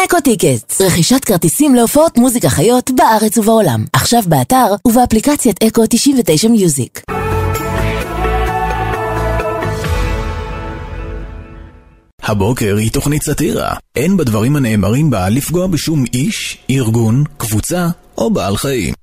אקו טיקטס, רכישת כרטיסים להופעות מוזיקה חיות בארץ ובעולם. עכשיו באתר ובאפליקציית אקו 99 מיוזיק. הבוקר היא תוכנית סאטירה. אין בדברים הנאמרים בה לפגוע בשום איש, ארגון, קבוצה או בעל חיים.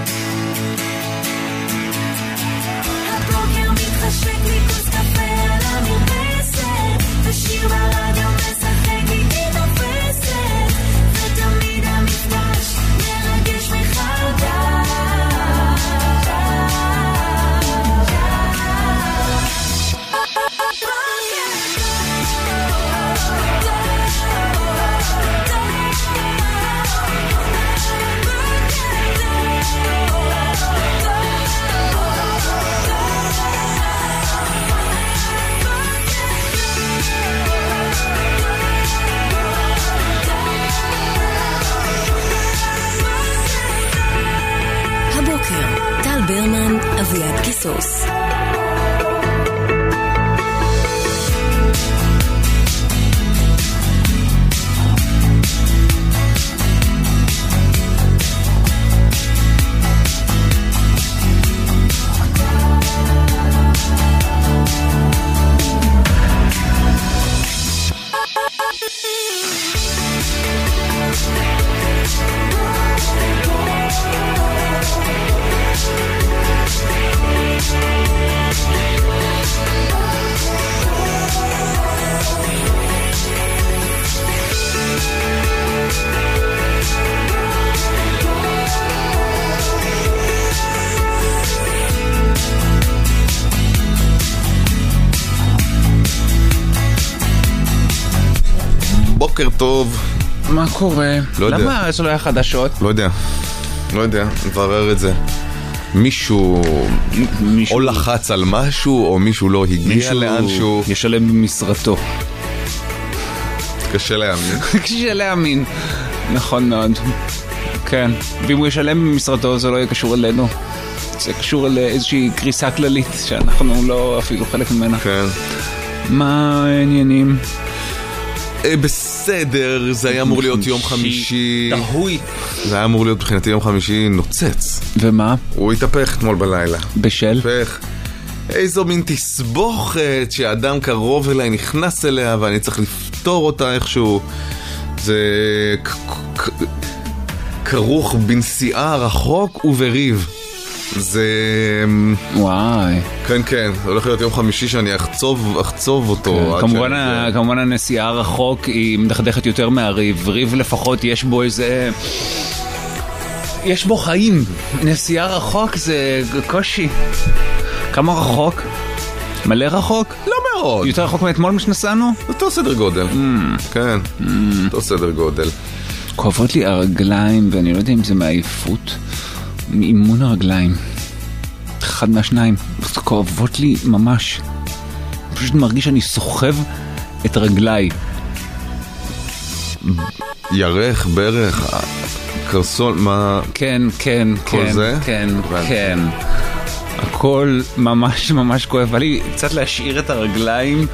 טל ברמן, אביעד קיסוס. בוקר טוב. מה קורה? לא יודע. למה יש לו היה חדשות? לא יודע, נברר את זה. מישהו או לחץ על משהו, או מישהו לא הגיע לאנשהו. ישלם במשרתו. קשה להאמין. נכון מאוד. כן. ואם הוא ישלם במשרתו זה לא יהיה קשור אלינו. זה קשור לאיזושהי קריסה כללית שאנחנו לא אפילו חלק ממנה. כן. מה העניינים? בסדר, זה היה אמור להיות יום חמישי. דהוי. זה היה אמור להיות מבחינתי יום חמישי נוצץ. ומה? הוא התהפך אתמול בלילה. בשל? התהפך. איזו מין תסבוכת שאדם קרוב אליי נכנס אליה ואני צריך לפתור אותה איכשהו. זה כרוך בנסיעה רחוק ובריב. זה... וואי. כן, זה הולך להיות יום חמישי שאני אחצוב אותו. כמובן הנסיעה רחוק היא מדכדכת יותר מהריב. ריב לפחות יש בו איזה... יש בו חיים. נסיעה רחוק זה קושי. כמה רחוק? מלא רחוק? לא מאוד. יותר רחוק מאתמול שנסענו? אותו סדר גודל. כן, אותו סדר גודל. כואבות לי הרגליים ואני לא יודע אם זה מעייפות. מאימון הרגליים. אחד מהשניים. כואבות לי ממש. פשוט מרגיש שאני סוחב את רגליי. ירך, ברך, קרסול, מה... כן. כל זה? כן. הכל ממש כואב. בא לי קצת להשאיר את הרגליים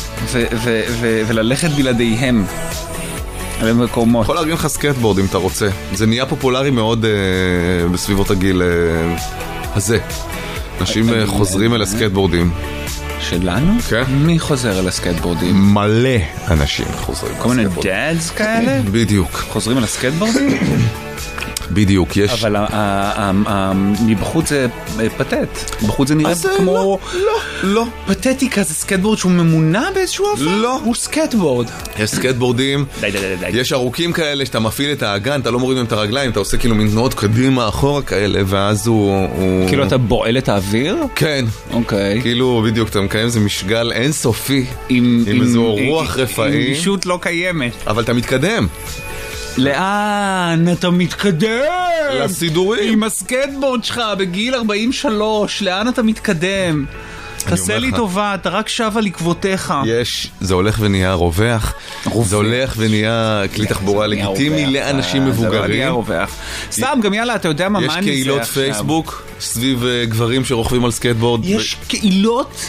וללכת בלעדיהם. יכול להרגן לך סקייטבורד אם אתה רוצה. זה נהיה פופולרי מאוד בסביבות הגיל הזה. אנשים חוזרים אל הסקייטבורדים. שלנו? כן. מי חוזר אל הסקייטבורדים? מלא אנשים חוזרים. כל מיני דאדס כאלה? בדיוק. חוזרים אל הסקייטבורדים? בדיוק, יש... אבל מבחוץ זה פתט. בחוץ זה נראה כמו... לא. פתטיקה זה סקייטבורד שהוא ממונע באיזשהו אופן? לא. הוא סקייטבורד. יש סקייטבורדים, יש ארוכים כאלה שאתה מפעיל את האגן, אתה לא מוריד מהם את הרגליים, אתה עושה כאילו מין תנועות קדימה אחורה כאלה, ואז הוא... כאילו אתה בועל את האוויר? כן. אוקיי. כאילו בדיוק, אתה מקיים איזה משגל אינסופי, עם איזו רוח רפאי. עם אישות לא קיימת. אבל אתה מתקדם. לאן אתה מתקדם? לסידורים. עם הסקייטבורד שלך בגיל 43, לאן אתה מתקדם? תעשה לי טובה, אתה רק שב על עקבותיך. זה הולך ונהיה רווח. זה הולך ונהיה כלי תחבורה לגיטימי לאנשים מבוגרים. זה לא נהיה רווח. סתם, גם יאללה, אתה יודע מה אני זה עכשיו. יש קהילות פייסבוק סביב גברים שרוכבים על סקייטבורד. יש קהילות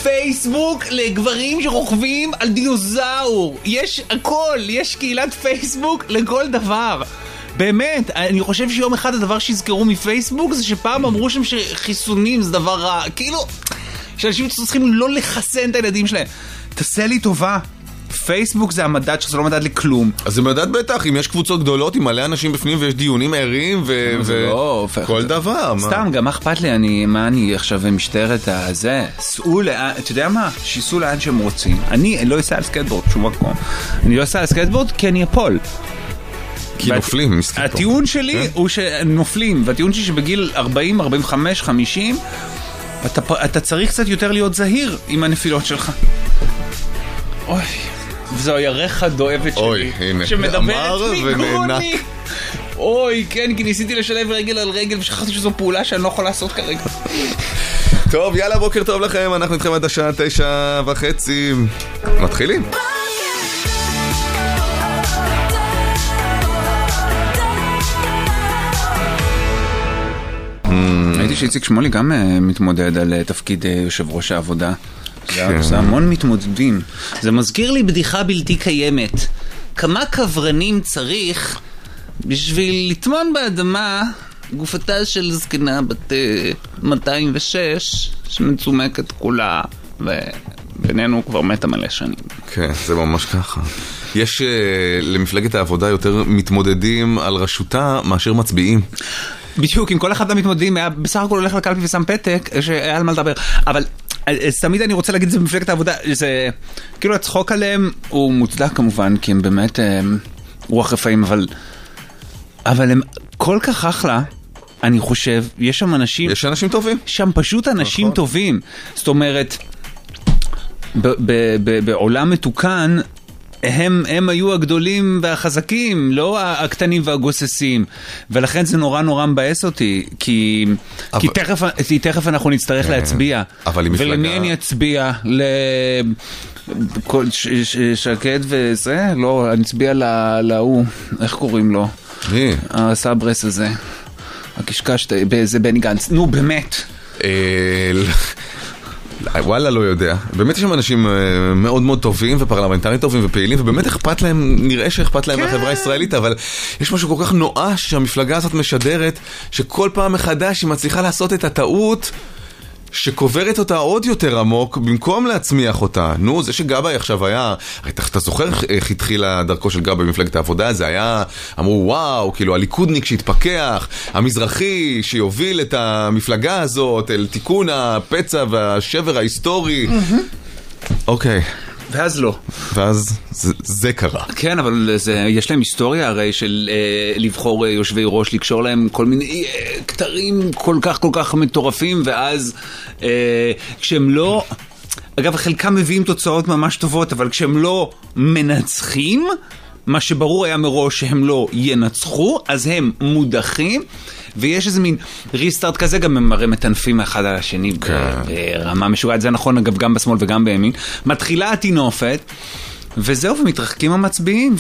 פייסבוק לגברים שרוכבים על דינוזאור. יש הכל, יש קהילת פייסבוק לכל דבר. באמת, אני חושב שיום אחד הדבר שיזכרו מפייסבוק זה שפעם אמרו שם שחיסונים זה דבר רע. כאילו, שאנשים צריכים לא לחסן את הילדים שלהם. תעשה לי טובה. פייסבוק זה המדד שזה לא מדד לכלום. אז זה מדד בטח, אם יש קבוצות גדולות, עם מלא אנשים בפנים ויש דיונים ערים וכל דבר. סתם, גם מה אכפת לי, מה אני עכשיו משטרת הזה? סעו לאן, אתה יודע מה? שיסעו לאן שהם רוצים. אני לא אסע על סקייטבורד, שום מקום. אני לא אסע על סקייטבורד כי אני אפול. כי נופלים מסקייטבורד. הטיעון שלי הוא שנופלים, והטיעון שלי שבגיל 40, 45, 50, אתה צריך קצת יותר להיות זהיר עם הנפילות שלך. אוי, וזו הירך הדואבת שלי. אוי, הנה, שמדברת מגרוני. אוי, כן, כי ניסיתי לשלב רגל על רגל ושכחתי שזו פעולה שאני לא יכול לעשות כרגע. טוב, יאללה, בוקר טוב לכם, אנחנו איתכם עד השעה 9:30. מתחילים. ראיתי שאיציק שמולי גם מתמודד על תפקיד יושב ראש העבודה. זה המון מתמודדים. זה מזכיר לי בדיחה בלתי קיימת. כמה קברנים צריך בשביל לטמון באדמה גופתה של זקנה בת 206 שמצומקת כולה, ובינינו כבר מתה מלא שנים. כן, זה ממש ככה. יש למפלגת העבודה יותר מתמודדים על רשותה מאשר מצביעים. בדיוק, אם כל אחד המתמודדים היה בסך הכל הולך לקלפי ושם פתק, שהיה על מה לדבר. אבל תמיד אני רוצה להגיד את זה במפלגת העבודה, זה כאילו הצחוק עליהם הוא מוצדק כמובן, כי הם באמת רוח רפאים, אבל הם כל כך אחלה, אני חושב, יש שם אנשים... יש אנשים טובים. שם פשוט אנשים טובים. זאת אומרת, בעולם מתוקן, הם היו הגדולים והחזקים, לא הקטנים והגוססים, ולכן זה נורא נורא מבאס אותי, כי תכף אנחנו נצטרך להצביע, ולמי אני אצביע? שקד וזה? לא, אני אצביע להוא, איך קוראים לו? הסברס הזה, הקשקש, זה בני גנץ, נו באמת. וואלה, לא יודע. באמת יש שם אנשים מאוד מאוד טובים ופרלמנטרים טובים ופעילים, ובאמת אכפת להם, נראה שאכפת להם מהחברה הישראלית, אבל יש משהו כל כך נואש שהמפלגה הזאת משדרת, שכל פעם מחדש היא מצליחה לעשות את הטעות שקוברת אותה עוד יותר עמוק במקום להצמיח אותה. נו, זה שגבאי עכשיו היה, אתה זוכר איך התחילה דרכו של גבאי במפלגת העבודה? זה היה, אמרו וואו, כאילו הליכודניק שהתפכח, המזרחי שיוביל את המפלגה הזאת אל תיקון הפצע והשבר ההיסטורי. אוקיי. ואז לא. ואז זה קרה. כן, אבל יש להם היסטוריה הרי של לבחור יושבי ראש, לקשור להם כל מיני כתרים כל כך מטורפים, ואז כשהם לא... אגב, חלקם מביאים תוצאות ממש טובות, אבל כשהם לא מנצחים, מה שברור היה מראש שהם לא ינצחו, אז הם מודחים, ויש איזה מין ריסטארט כזה, גם הם הרי מטנפים אחד על השני ברמה משוגעת, זה נכון אגב גם בשמאל וגם בימין, מתחילה התינופת, וזהו, ומתרחקים המצביעים,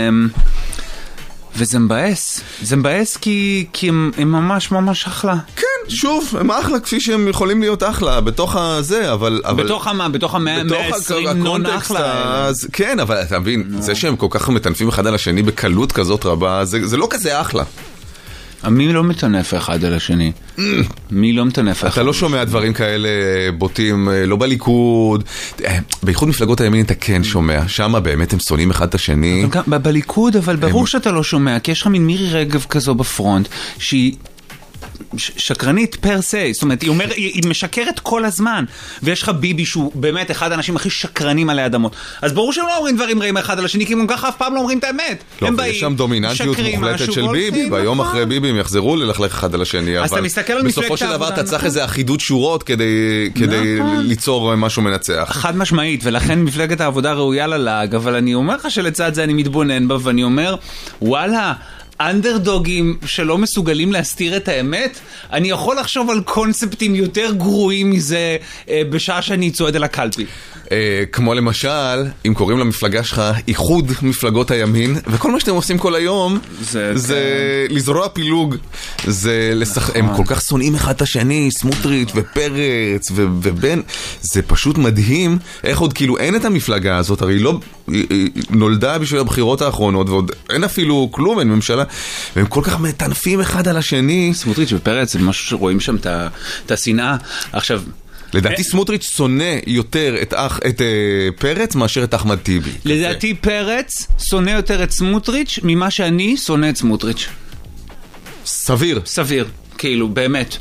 וזה מבאס. זה מבאס כי הם ממש ממש אחלה. כן, שוב, הם אחלה כפי שהם יכולים להיות אחלה, בתוך הזה, אבל... בתוך מה? בתוך ה-120 נון אחלה. כן, אבל אתה מבין, זה שהם כל כך מטנפים אחד על השני בקלות כזאת רבה, זה לא כזה אחלה. מי לא מטנף אחד על השני? מי לא מטנף אחד? אתה לא שומע דברים כאלה בוטים, לא בליכוד. בייחוד מפלגות הימין אתה כן שומע. שם באמת הם שונאים אחד את השני. בליכוד, אבל ברור שאתה לא שומע, כי יש לך מין מירי רגב כזו בפרונט, שהיא שקרנית פר סי, זאת אומרת, היא משקרת כל הזמן, ויש לך ביבי שהוא באמת אחד האנשים הכי שקרנים עלי אדמות, אז ברור שהם לא אומרים דברים רעים אחד על השני, כי הם ככה אף פעם לא אומרים את האמת. לא, ויש שם דומיננטיות מוחלטת של ביבי, ביום אחרי ביבי הם יחזרו ללכלך אחד על השני, אבל בסופו של דבר אתה צריך איזה אחידות שורות כדי ליצור משהו מנצח. חד משמעית, ולכן מפלגת העבודה ראויה ללעג, אבל אני אומר לך שלצד זה אני מתבונן בה, ואני אומר, וואלה, אנדרדוגים שלא מסוגלים להסתיר את האמת, אני יכול לחשוב על קונספטים יותר גרועים מזה בשעה שאני צועד אל הקלפי. כמו למשל, אם קוראים למפלגה שלך איחוד מפלגות הימין, וכל מה שאתם עושים כל היום זה לזרוע פילוג. הם כל כך שונאים אחד את השני, סמוטריץ' ופרץ ובן. זה פשוט מדהים איך עוד כאילו אין את המפלגה הזאת, הרי לא נולדה בשביל הבחירות האחרונות, ועוד אין אפילו כלום, אין ממשלה, והם כל כך מטנפים אחד על השני. סמוטריץ' ופרץ זה משהו שרואים שם את השנאה. עכשיו, לדעתי סמוטריץ' שונא יותר את פרץ מאשר את אחמד טיבי. לדעתי פרץ שונא יותר את סמוטריץ' ממה שאני שונא את סמוטריץ'. סביר. סביר, כאילו, באמת.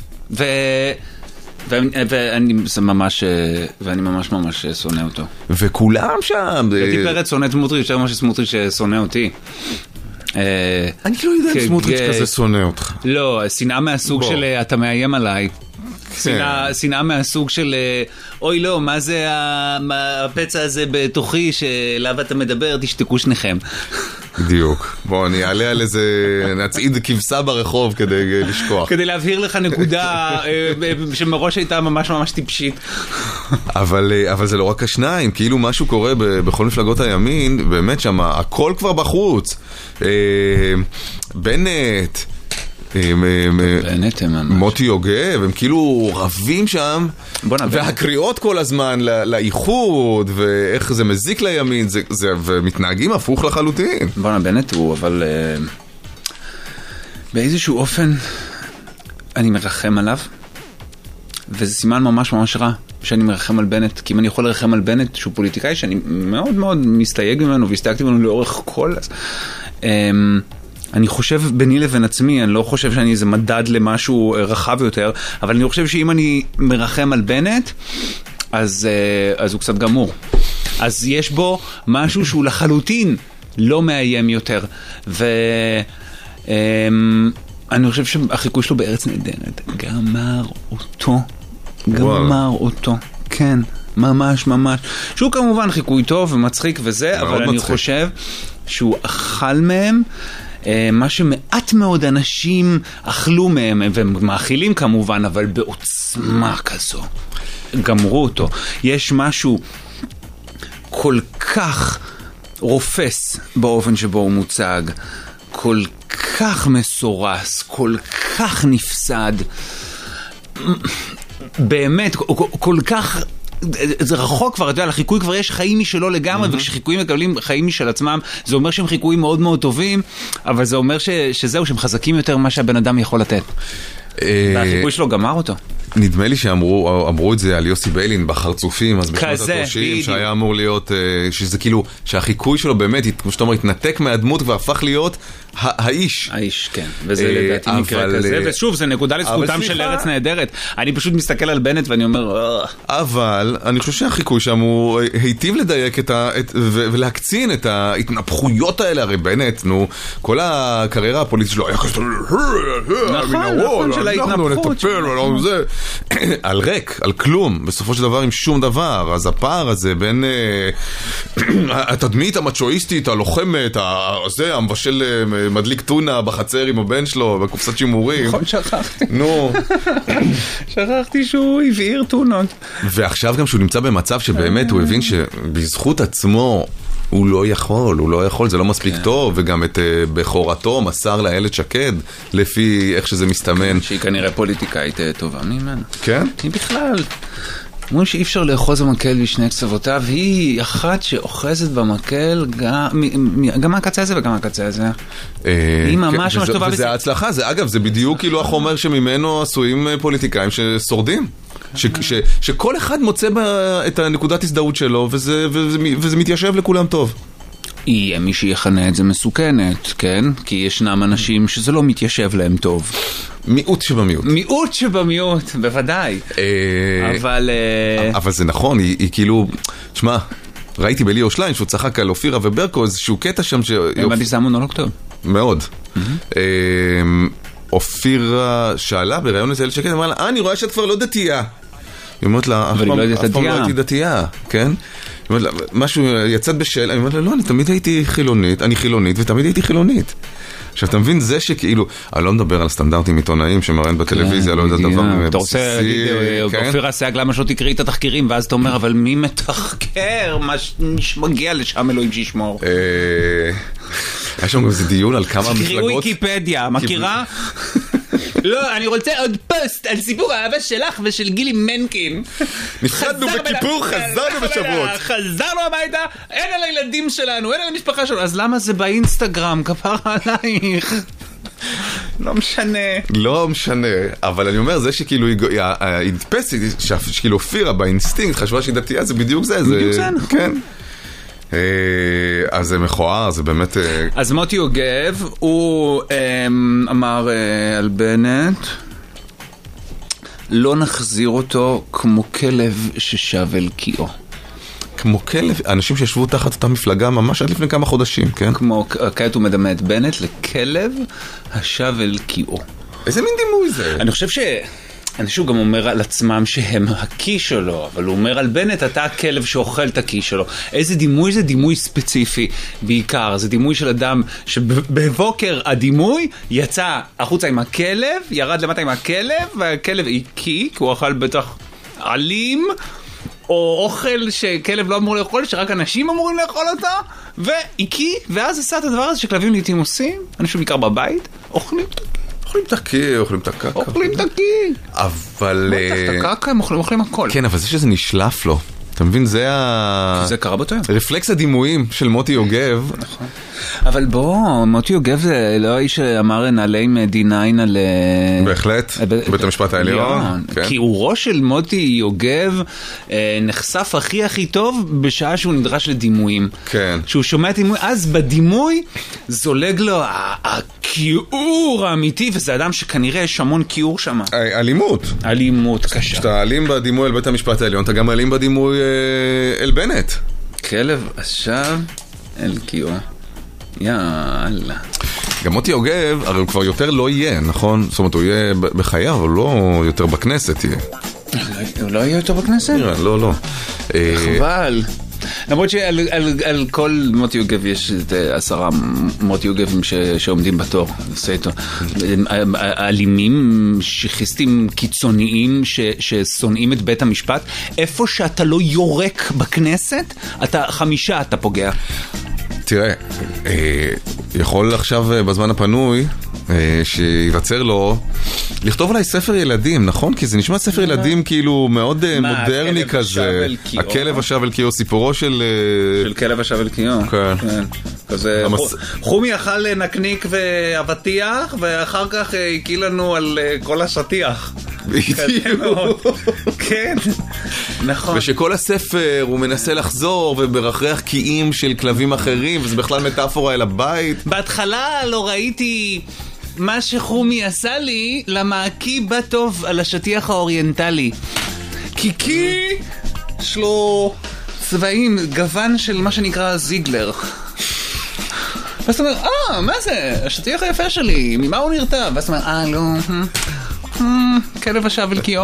ואני ממש שונא אותו. וכולם שם. לדעתי פרץ שונא את סמוטריץ' יותר ממה שסמוטריץ' שונא אותי. אני לא יודע אם סמוטריץ' כזה שונא אותך. לא, שנאה מהסוג של אתה מאיים עליי. שנאה מהסוג של אוי לא, מה זה הפצע הזה בתוכי שלאו אתה מדבר, תשתקו שניכם. בדיוק. בוא, אני אעלה על איזה נצעיד כבשה ברחוב כדי לשכוח. כדי להבהיר לך נקודה שמראש הייתה ממש ממש טיפשית. אבל זה לא רק השניים, כאילו משהו קורה בכל מפלגות הימין, באמת שם, הכל כבר בחוץ. בנט, מוטי יוגב, הם כאילו רבים שם, והקריאות כל הזמן לאיחוד, ואיך זה מזיק לימין, ומתנהגים הפוך לחלוטין. בונה, בנט הוא, אבל באיזשהו אופן אני מרחם עליו, וזה סימן ממש ממש רע שאני מרחם על בנט, כי אם אני יכול לרחם על בנט שהוא פוליטיקאי שאני מאוד מאוד מסתייג ממנו והסתייגתי ממנו לאורך כל אני חושב ביני לבין עצמי, אני לא חושב שאני איזה מדד למשהו רחב יותר, אבל אני חושב שאם אני מרחם על בנט, אז הוא קצת גמור. אז יש בו משהו שהוא לחלוטין לא מאיים יותר. ואני חושב שהחיקוי שלו בארץ נהדרת גמר אותו. כן, ממש ממש. שהוא כמובן חיקוי טוב ומצחיק וזה, אבל אני חושב שהוא אכל מהם מה שמעט מאוד אנשים אכלו מהם, ומאכילים כמובן, אבל בעוצמה כזו. גמרו אותו. יש משהו כל כך רופס באופן שבו הוא מוצג, כל כך מסורס, כל כך נפסד, באמת, כל כך זה רחוק כבר, אתה יודע, לחיקוי כבר יש חיים משלו לגמרי, וכשחיקויים מקבלים חיים משל עצמם, זה אומר שהם חיקויים מאוד מאוד טובים, אבל זה אומר שזהו, שהם חזקים יותר ממה שהבן אדם יכול לתת. והחיקוי שלו גמר אותו. נדמה לי שאמרו את זה על יוסי ביילין בחרצופים, אז בשנות ה-30, שהיה אמור להיות, שזה כאילו, שהחיקוי שלו באמת, כמו שאתה אומר, התנתק מהדמות והפך להיות האיש. האיש, כן. וזה לדעתי מקרה כזה, ושוב, זה נקודה לזכותם של ארץ נהדרת. אני פשוט מסתכל על בנט ואני אומר, אבל אני חושב שהחיקוי שם הוא היטיב לדייק ולהקצין את ההתנפחויות האלה, הרי בנט, נו, כל הקריירה הפוליטית שלו היה כזה, נכון, של ההתנפחות. על ריק, על כלום, בסופו של דבר עם שום דבר. אז הפער הזה בין התדמית המצ'ואיסטית, הלוחמת, הזה, המבשל מדליק טונה בחצר עם הבן שלו, בקופסת שימורים. נכון, שכחתי. נו. שכחתי שהוא הבעיר טונות. ועכשיו גם שהוא נמצא במצב שבאמת הוא הבין שבזכות עצמו הוא לא יכול, זה לא מספיק טוב, וגם את בחורתו מסר לאילת שקד, לפי איך שזה מסתמן. שהיא כנראה פוליטיקאית טובה ממנו. כן? היא בכלל, אומרים שאי אפשר לאחוז במקל בשני קצוותיו, היא אחת שאוחזת במקל גם מהקצה הזה וגם מהקצה הזה. היא ממש ממש טובה. וזה ההצלחה, אגב, זה בדיוק כאילו החומר שממנו עשויים פוליטיקאים ששורדים. שכל אחד מוצא את הנקודת הזדהות שלו, וזה מתיישב לכולם טוב. יהיה מי שיחנה את זה מסוכנת, כן? כי ישנם אנשים שזה לא מתיישב להם טוב. מיעוט שבמיעוט. מיעוט שבמיעוט, בוודאי. אבל זה נכון, היא כאילו, תשמע, ראיתי בליאור שליין שהוא צחק על אופירה וברקו, איזשהו קטע שם הבנתי שזה המונולוג טוב. מאוד. אופירה שאלה בראיון לזה שקט, אמרה לה, אני רואה שאת כבר לא דתייה. היא אומרת לה, אבל היא לא אף פעם לא הייתי דתייה, כן? היא אומרת לה, משהו, יצאת בשאלה, אני אומרת לה, לא, אני תמיד הייתי חילונית, אני חילונית ותמיד הייתי חילונית. עכשיו, אתה מבין, זה שכאילו, אני לא מדבר על סטנדרטים עיתונאיים שמראים בטלוויזיה, לא יודע דבר בסיסי. אתה רוצה להגיד, אופיר אסייג, למה שלא תקראי את התחקירים, ואז אתה אומר, אבל מי מתחקר? מה מגיע לשם אלוהים שישמור? היה שם גם איזה דיון על כמה מפלגות... תקראו ויקיפדיה, מכירה? לא, אני רוצה עוד פוסט על סיפור האהבה שלך ושל גילי מנקין. נפחדנו בכיפור, חזרנו בשבועות. חזרנו הביתה, אין על הילדים שלנו, אין על המשפחה שלנו. אז למה זה באינסטגרם? כפרה עלייך. לא משנה. לא משנה, אבל אני אומר, זה שכאילו היא נתפסת, שכאילו אופירה באינסטינקט, חשבה שהיא דתייה, זה בדיוק זה. בדיוק זה, נכון. כן. אז זה מכוער, זה באמת... אז מוטי יוגב, הוא אמר על בנט, לא נחזיר אותו כמו כלב ששב אל קיאו. כמו כלב, אנשים שישבו תחת אותה מפלגה ממש עד לפני כמה חודשים, כן? כמו, כעת הוא מדמה את בנט לכלב השב אל קיאו. איזה מין דימוי זה? אני חושב אנשים גם אומר על עצמם שהם הקי שלו, אבל הוא אומר על בנט, אתה הכלב שאוכל את הקי שלו. איזה דימוי זה? דימוי ספציפי בעיקר. זה דימוי של אדם שבבוקר הדימוי יצא החוצה עם הכלב, ירד למטה עם הכלב, והכלב הקי, כי הוא אכל בטח עלים, או אוכל שכלב לא אמור לאכול, שרק אנשים אמורים לאכול אותו, והקי, ואז עשה את הדבר הזה שכלבים לעתים עושים, אנשים בעיקר בבית, אוכלים את הקי. אוכלים את הקי, אוכלים את הקקה. אוכלים את הקי. אבל... את הקקה הם אוכלים הכל. כן, אבל זה שזה נשלף לו. אתה מבין, זה זה קרה באותו יום. רפלקס הדימויים של מוטי יוגב. נכון. אבל בוא, מוטי יוגב זה לא האיש שאמר נעלי מדיניין על... בהחלט, בית המשפט העליון. כיעורו של מוטי יוגב נחשף הכי טוב בשעה שהוא נדרש לדימויים. כן. שהוא שומע דימוי, אז בדימוי זולג לו הכיעור האמיתי, וזה אדם שכנראה יש המון כיעור שם. אלימות. אלימות קשה. כשאתה אלים בדימוי על בית המשפט העליון, אתה גם אלים בדימוי אל בנט. כלב השב אל קיאו. יאללה. גם מוטי יוגב, הרי הוא כבר יותר לא יהיה, נכון? זאת אומרת, הוא יהיה בחייו, אבל לא יותר בכנסת יהיה. הוא לא יהיה יותר בכנסת? לא. חבל. למרות שעל כל מוטי יוגב יש 10 מוטי יוגבים שעומדים בתור. אלימים, שחיסטים קיצוניים ששונאים את בית המשפט. איפה שאתה לא יורק בכנסת, 5 אתה פוגע. תראה, יכול עכשיו בזמן הפנוי שיווצר לו לכתוב עליי ספר ילדים, נכון? כי זה נשמע ספר ילדים כאילו מאוד מודרני כזה. הכלב השב אל קיאו, סיפורו של כלב השב אל קיאו. כן. כזה חומי אכל נקניק ואבטיח, ואחר כך הקיא לנו על כל השטיח. כן, נכון. ושכל הספר הוא מנסה לחזור וברחרח קיים של כלבים אחרים, וזה בכלל מטאפורה אל הבית. בהתחלה לא ראיתי מה שחומי עשה לי, למה הקי בא טוב על השטיח האוריינטלי. קי יש לו צבעים, גוון של מה שנקרא זיגלר. ואז אתה אומר, מה זה? השטיח היפה שלי, ממה הוא נרתע? ואז אתה אומר, לא, כלב השב אל קיאו.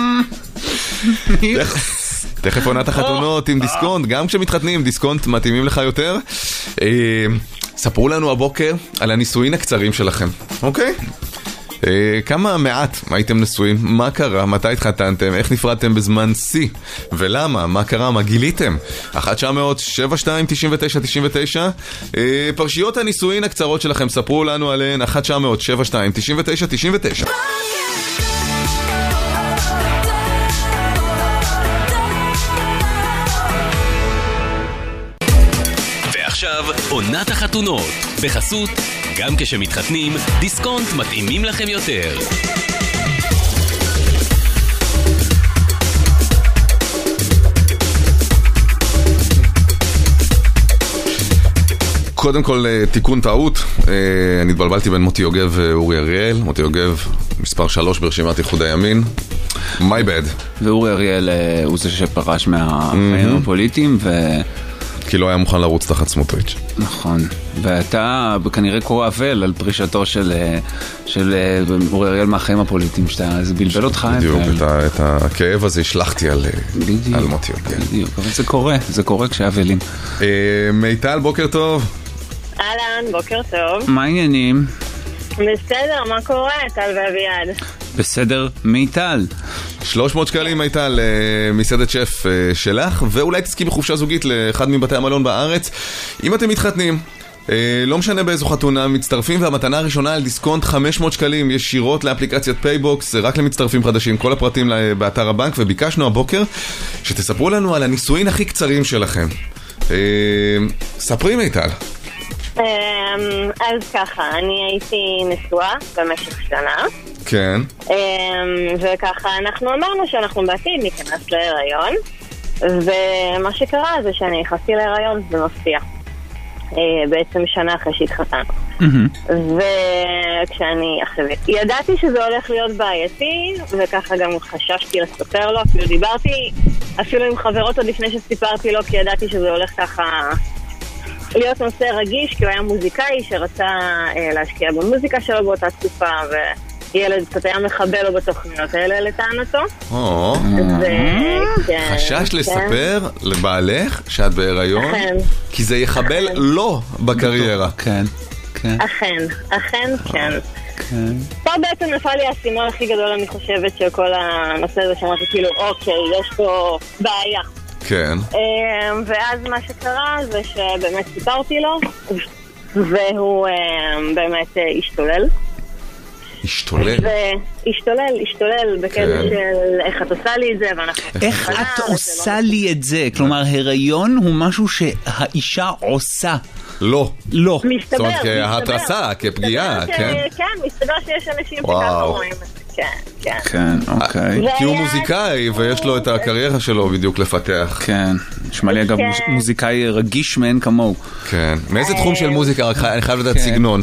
תכף עונת החתונות עם דיסקונט, גם כשמתחתנים דיסקונט מתאימים לך יותר. ספרו לנו הבוקר על הניסויים הקצרים שלכם, אוקיי? כמה מעט הייתם נשואים? מה קרה? מתי התחתנתם? איך נפרדתם בזמן C? ולמה? מה קרה? מה גיליתם? 1-900-72-99-99 פרשיות הניסויים הקצרות שלכם, ספרו לנו עליהן. 1-900-72-99-99. ועכשיו עונת החתונות בחסות גם כשמתחתנים, דיסקונט מתאימים לכם יותר. קודם כל, תיקון טעות. אני התבלבלתי בין מוטי יוגב ואורי אריאל. מוטי יוגב, מספר 3 ברשימת איחוד הימין. My bad. ואורי אריאל הוא זה שפרש מהחיים הפוליטיים, כי לא היה מוכן לרוץ תחת סמוטריץ'. נכון, ואתה כנראה קורא אבל על פרישתו של אורי אריאל מהחיים הפוליטיים, זה בלבל אותך. בדיוק, את הכאב הזה השלחתי על מוטי יוגב. בדיוק, אבל זה קורה כשאבלים. מיטל, בוקר טוב. אהלן, בוקר טוב. מה העניינים? בסדר, מה קורה, טל ואביעד? בסדר, מיטל. 300 שקלים מיטל מסעדת שף שלך, ואולי תסכי בחופשה זוגית לאחד מבתי המלון בארץ. אם אתם מתחתנים, לא משנה באיזו חתונה, מצטרפים, והמתנה הראשונה על דיסקונט 500 שקלים ישירות לאפליקציית פייבוקס, רק למצטרפים חדשים, כל הפרטים באתר הבנק, וביקשנו הבוקר שתספרו לנו על הניסויים הכי קצרים שלכם. ספרי מיטל. אז ככה, אני הייתי נשואה במשך שנה. כן. וככה אנחנו אמרנו שאנחנו בעתיד ניכנס להיריון, ומה שקרה זה שאני נכנסתי להיריון במפתיע, בעצם שנה אחרי שהתחתנו. וכשאני ידעתי שזה הולך להיות בעייתי, וככה גם חששתי לספר לו, אפילו דיברתי אפילו עם חברות עוד לפני שסיפרתי לו, כי ידעתי שזה הולך ככה להיות נושא רגיש, כי הוא היה מוזיקאי שרצה להשקיע במוזיקה שלו באותה תקופה, וילד קצת היה מחבל לו בתוכניות האלה לטענתו. חשש לספר לבעלך שאת בהיריון, כי זה יחבל לא בקריירה. כן, כן. אכן כן. פה בעצם נפל לי הסימון הכי גדול, אני חושבת, של כל הנושא הזה, שאמרתי כאילו, אוקיי, יש פה בעיה. כן. ואז מה שקרה זה שבאמת סיפרתי לו, והוא באמת השתולל. השתולל? השתולל בקטע של איך את עושה לי את זה, איך את עושה לי את זה? כלומר, הריון הוא משהו שהאישה עושה. לא. לא. זאת אומרת, כהתרסה, כפגיעה, כן? כן, מסתבר שיש אנשים שככה רואים. כן, אוקיי. כי הוא מוזיקאי ויש לו את הקריירה שלו בדיוק לפתח. כן, נשמע לי אגב מוזיקאי רגיש מאין כמוהו. כן, מאיזה תחום של מוזיקה? אני חייב לדעת סגנון.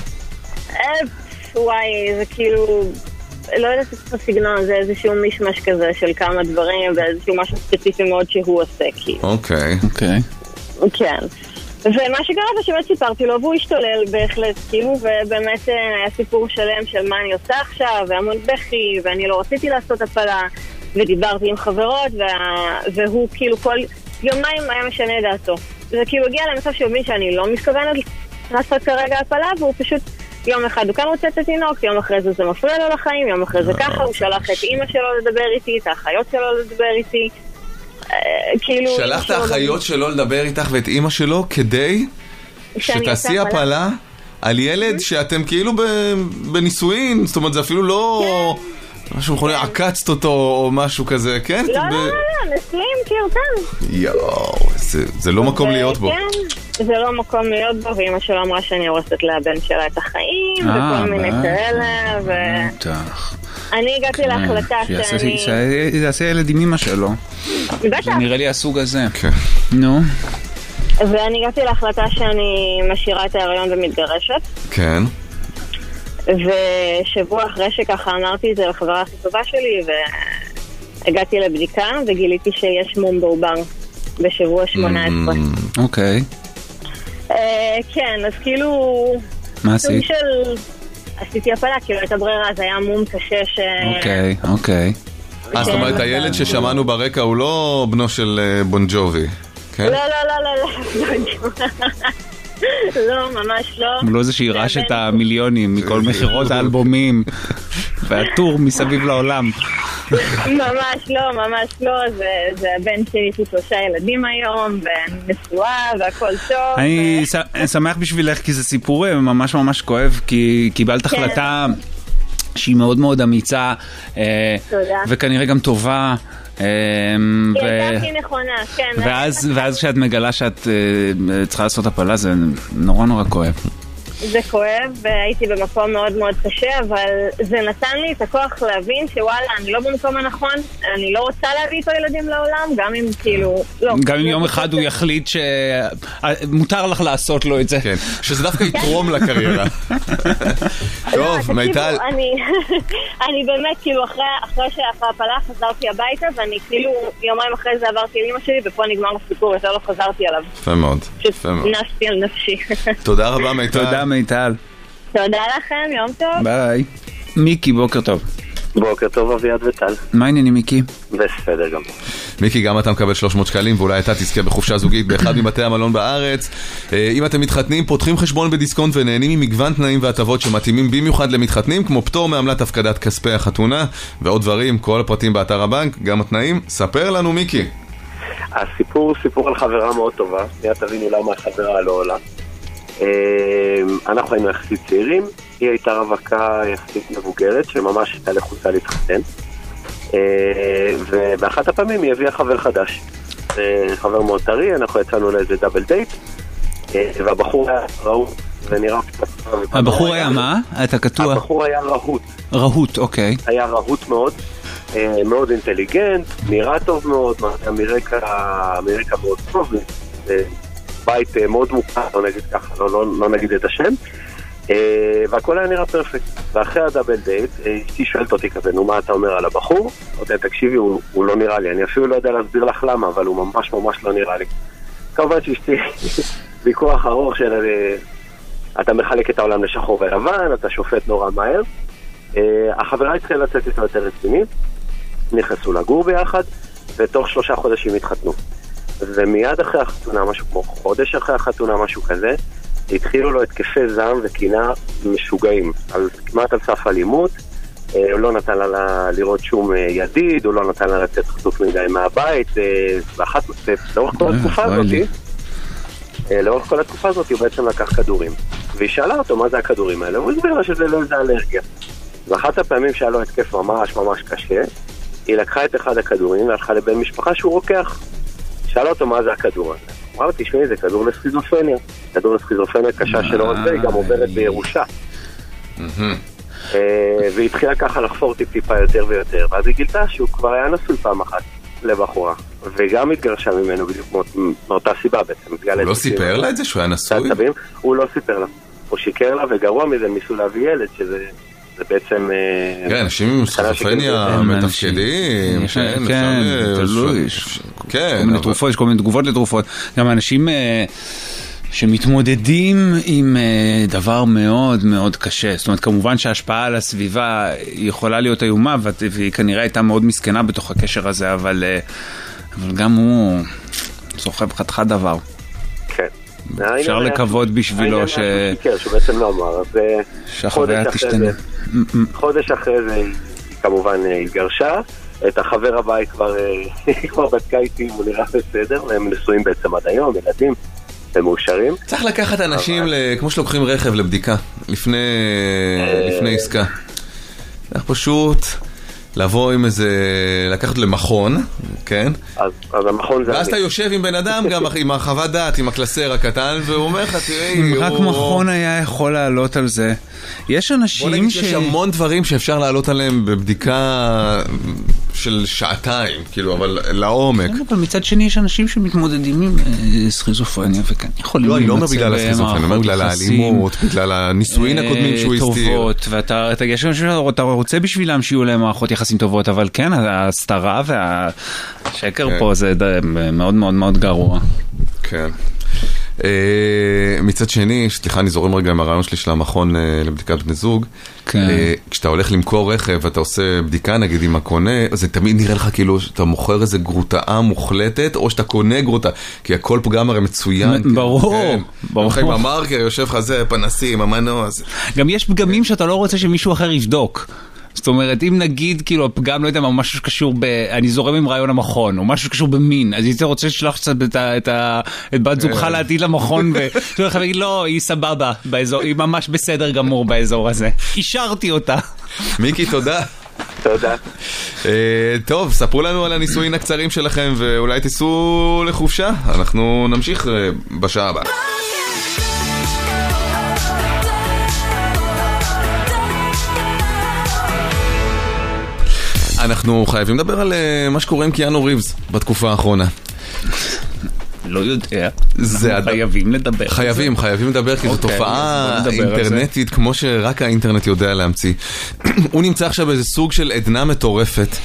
וואי, זה כאילו, לא יודעת את הסגנון, זה איזשהו מישמש כזה של כמה דברים, ואיזשהו משהו ספציפי מאוד שהוא עושה, כאילו. אוקיי. כן. ומה שקרה זה שבאמת סיפרתי לו, והוא השתולל בהחלט, כאילו, ובאמת היה סיפור שלם של מה אני עושה עכשיו, והמון בכי, ואני לא רציתי לעשות הפלה, ודיברתי עם חברות, והוא כאילו כל יומיים היה משנה דעתו. זה כאילו הגיע למצב שהוא מבין שאני לא מתכוונת לעשות כרגע הפלה, והוא פשוט יום אחד הוא כאן רוצה את התינוק, יום אחרי זה מפריע לו לחיים, יום אחרי זה ככה, הוא שלח את אמא שלו לדבר איתי, את האחיות שלו לדבר איתי. שלחת האחיות שלו לדבר איתך ואת אמא שלו כדי שתעשי הפלה על ילד שאתם כאילו בנישואין, זאת אומרת זה אפילו לא משהו יכול לעקצת אותו או משהו כזה, כן? לא, נשואים כאילו כאן. יואו, זה לא מקום להיות בו. זה לא מקום להיות בו, ואמא שלו אמרה שאני הורסת לבן שלה את החיים וכל מיני כאלה. אני הגעתי להחלטה שאני... זה עשה ילד עם אמא שלו. בטח. זה נראה לי הסוג הזה. נו. ואני הגעתי להחלטה שאני משאירה את ההיריון ומתגרשת. כן. ושבוע אחרי שככה אמרתי את זה לחברה הכי טובה שלי, והגעתי לבדיקה וגיליתי שיש מום בעובר בשבוע 18. אוקיי. כן, אז כאילו... מה עשית? עשיתי הפלה, כאילו הייתה ברירה, זה היה מום קשה ש... אוקיי. זאת אומרת, הילד ששמענו ברקע הוא לא בנו של בון ג'ובי, כן? לא, לא, ממש לא. הוא לא זה שירש את המיליונים מכל מחירות האלבומים והטור מסביב לעולם. ממש לא, זה הבן שלי, יש לי 3 ילדים היום, ונשואה והכל טוב. אני שמח בשבילך כי זה סיפור ממש ממש כואב, כי קיבלת החלטה שהיא מאוד מאוד אמיצה, וכנראה גם טובה. ידעתי נכונה, כן. ואז כשאת מגלה שאת צריכה לעשות הפלה, זה נורא נורא כואב. זה כואב, והייתי במקום מאוד מאוד קשה, אבל זה נתן לי את הכוח להבין שוואלה, אני לא במקום הנכון, אני לא רוצה להביא איתו ילדים לעולם, גם אם כאילו, לא. גם אם יום אחד הוא יחליט שמותר לך לעשות לו את זה. כן, שזה דווקא יתרום לקריירה. טוב, מיטל. אני באמת, כאילו, אחרי שההפלה חזרתי הביתה, ואני כאילו, יומיים אחרי זה עברתי על אמא שלי, ופה נגמר הסיפור, יותר לא חזרתי עליו. יפה מאוד. נסתי על נפשי. תודה רבה, מיטל. תודה, מיטל. תודה לכם, יום טוב. ביי. מיקי, בוקר טוב. בוקר טוב, אביעד וטל. מה העניינים, מיקי? בסדר גם. מיקי, גם אתה מקבל 300 שקלים, ואולי אתה תזכה בחופשה זוגית באחד מבתי המלון בארץ. אם אתם מתחתנים, פותחים חשבון בדיסקונט ונהנים ממגוון תנאים והטבות שמתאימים במיוחד למתחתנים, כמו פטור מעמלת הפקדת כספי החתונה, ועוד דברים, כל הפרטים באתר הבנק, גם התנאים. ספר לנו, מיקי. הסיפור הוא סיפור על חברה מאוד טובה, מיד תבינו למה החברה לא עולה. אנחנו היינו יחסית צעירים, היא הייתה רווקה יחסית מבוגרת שממש הייתה לחוצה להתחתן, ובאחת הפעמים היא הביאה חבר חדש, חבר מאוד טרי. אנחנו יצאנו לאיזה דאבל דייט, והבחור היה רהוט ונראה קצת... הבחור היה מה? אתה קטוע? הבחור היה רהוט. רהוט, אוקיי. היה רהוט מאוד, מאוד אינטליגנט, נראה טוב מאוד, מרקע מאוד טוב, בית מאוד מוכר, לא נגיד ככה, לא נגיד את השם, והכל היה נראה פרפקט. ואחרי הדאבל דייט, אשתי שואלת אותי כזה, נו, מה אתה אומר על הבחור? עוד תקשיבי, הוא לא נראה לי, אני אפילו לא יודע להסביר לך למה, אבל הוא ממש ממש לא נראה לי. כמובן שאשתי ויכוח ארוך של אתה מחלק את העולם לשחור ולבן, אתה שופט נורא מהר. החברה התחילה לצאת איתו יותר רצינית, נכנסו לגור ביחד, ותוך 3 חודשים התחתנו. ומיד אחרי החתונה, משהו כמו חודש אחרי החתונה, משהו כזה, התחילו לו התקפי זעם וקינה משוגעים, כמעט על סף אלימות. הוא לא נתן לה לראות שום ידיד, הוא לא נתן לה לצאת חצוף מדי מהבית, לאורך כל התקופה הזאת הוא בעצם לקח כדורים. והיא שאלה אותו מה זה הכדורים האלה, הוא הסביר לה שזה לא איזה אלרגיה. ואחת הפעמים שהיה לו התקף ממש ממש קשה, היא לקחה את אחד הכדורים והלכה לבן משפחה שהוא רוקח. שאלה אותו מה זה הכדור הזה. אמר, תשמעי, זה כדור לסכיזופרניה. כדור לסכיזופרניה קשה שלא רק זה, היא גם עוברת בירושה. והיא התחילה ככה לחפור טיפה יותר ויותר, ואז היא גילתה שהוא כבר היה נשוי פעם אחת לבחורה, וגם התגרשה ממנו בדיוק מאותה סיבה בעצם. הוא לא סיפר לה את זה שהוא היה נשוי? הוא לא סיפר לה. הוא שיקר לה, וגרוע מזה ניסו להביא ילד, שזה בעצם... כן, אנשים עם סכיזופרניה מתפקדים, כן, תלוי, כל מיני תרופות, יש כל מיני תגובות לתרופות, גם אנשים שמתמודדים עם דבר מאוד מאוד קשה, זאת אומרת כמובן שההשפעה על הסביבה יכולה להיות איומה, והיא כנראה הייתה מאוד מסכנה בתוך הקשר הזה, אבל גם הוא סוחב חתיכה דבר. כן. אפשר לקוות בשבילו שהוא בעצם לא אמר, שהחוויה תשתנה. חודש אחרי זה היא כמובן התגרשה, את החבר הבא היא כבר בדקה איתי, הוא נראה בסדר, והם נשואים בעצם עד היום, ילדים, הם מאושרים. צריך לקחת אנשים, כמו שלוקחים רכב לבדיקה, לפני עסקה. צריך פשוט לבוא עם איזה, לקחת למכון, כן? אז המכון זה... ואז אתה יושב עם בן אדם גם עם החוות דעת, עם הקלסר הקטן, והוא אומר לך, תראי... רק מכון היה יכול לעלות על זה. יש אנשים בוא נגיד שיש המון דברים שאפשר לעלות עליהם בבדיקה של שעתיים, כאילו, אבל לעומק. אבל מצד שני יש אנשים שמתמודדים עם סכיזופרניה, וכאן יכולים... לא, אני לא אומר בגלל הסכיזופרניה, אני אומר בגלל האלימות, בגלל הנישואין הקודמים שהוא הסתיר. טובות, ואתה רוצה בשבילם שיהיו להם מערכות יחסים טובות, אבל כן, הסתרה והשקר פה זה מאוד מאוד מאוד גרוע. כן. מצד שני, סליחה, אני זורם רגע עם הרעיון שלי של המכון לבדיקת בני זוג. כשאתה הולך למכור רכב ואתה עושה בדיקה נגיד עם הקונה, זה תמיד נראה לך כאילו שאתה מוכר איזה גרוטאה מוחלטת, או שאתה קונה גרוטה, כי הכל פגם הרי מצוין. ברור. עם המרקר יושב לך זה, פנסים, המנוע. גם יש פגמים שאתה לא רוצה שמישהו אחר יבדוק. זאת אומרת, אם נגיד, כאילו, הפגם, לא יודע מה, משהו שקשור אני זורם עם רעיון המכון, או משהו שקשור במין, אז הייתי רוצה לשלוח קצת את בת זוגך לעתיד למכון, ושאתה לך להגיד, לא, היא סבבה באזור, היא ממש בסדר גמור באזור הזה. אישרתי אותה. מיקי, תודה. תודה. טוב, ספרו לנו על הניסויים הקצרים שלכם, ואולי תיסעו לחופשה. אנחנו נמשיך בשעה הבאה. אנחנו חייבים לדבר על מה שקורה עם קיאנו ריבס בתקופה האחרונה. לא יודע. חייבים לדבר. חייבים לדבר, כי זו תופעה אינטרנטית כמו שרק האינטרנט יודע להמציא. הוא נמצא עכשיו באיזה סוג של עדנה מטורפת.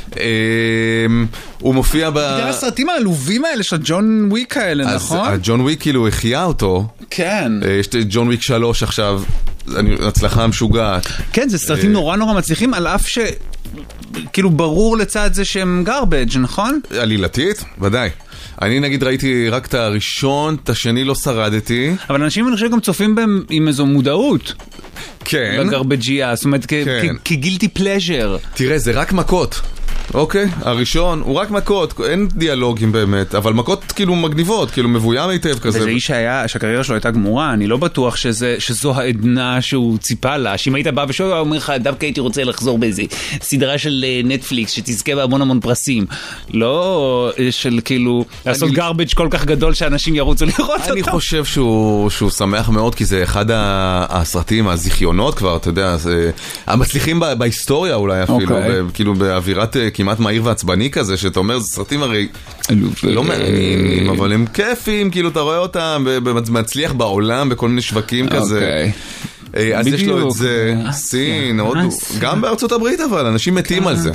הוא מופיע בגלל הסרטים העלובים האלה של ג'ון וויק האלה, נכון? אז ג'ון וויק כאילו החיה אותו. כן. יש ג'ון וויק 3 עכשיו, הצלחה משוגעת. כן, זה סרטים נורא מצליחים, על אף ש... כאילו ברור לצד זה שהם garbage, נכון? עלילתית? ודאי. אני נגיד ראיתי רק את הראשון, את השני לא שרדתי. אבל אנשים אני חושב גם צופים בהם עם איזו מודעות. כן. בגרבג'יה, זאת אומרת כגילטי פלז'ר. תראה, זה רק מכות. אוקיי, הראשון הוא רק מכות, אין דיאלוגים באמת, אבל מכות כאילו מגניבות, כאילו מבוים היטב כזה. וזה איש שהקריירה שלו הייתה גמורה, אני לא בטוח שזו העדנה שהוא ציפה לה, שאם היית בא ושואל, הוא אומר לך, דווקא הייתי רוצה לחזור באיזה סדרה של נטפליקס, שתזכה בהמון פרסים, לא של כאילו, לעשות גרבג' כל כך גדול שאנשים ירוצו לראות אותו. אני חושב שהוא שמח מאוד, כי זה אחד הסרטים, הזיכיונות כבר, אתה יודע, המצליחים בהיסטוריה אולי אפילו, כאילו באווירת כמעט מהיר ועצבני כזה, שאתה אומר, זה סרטים הרי לא מעניינים, אבל הם כיפים, כאילו אתה רואה אותם, מצליח בעולם, בכל מיני שווקים כזה. אז יש לו את זה, סין, גם בארצות הברית, אבל אנשים מתים על זה.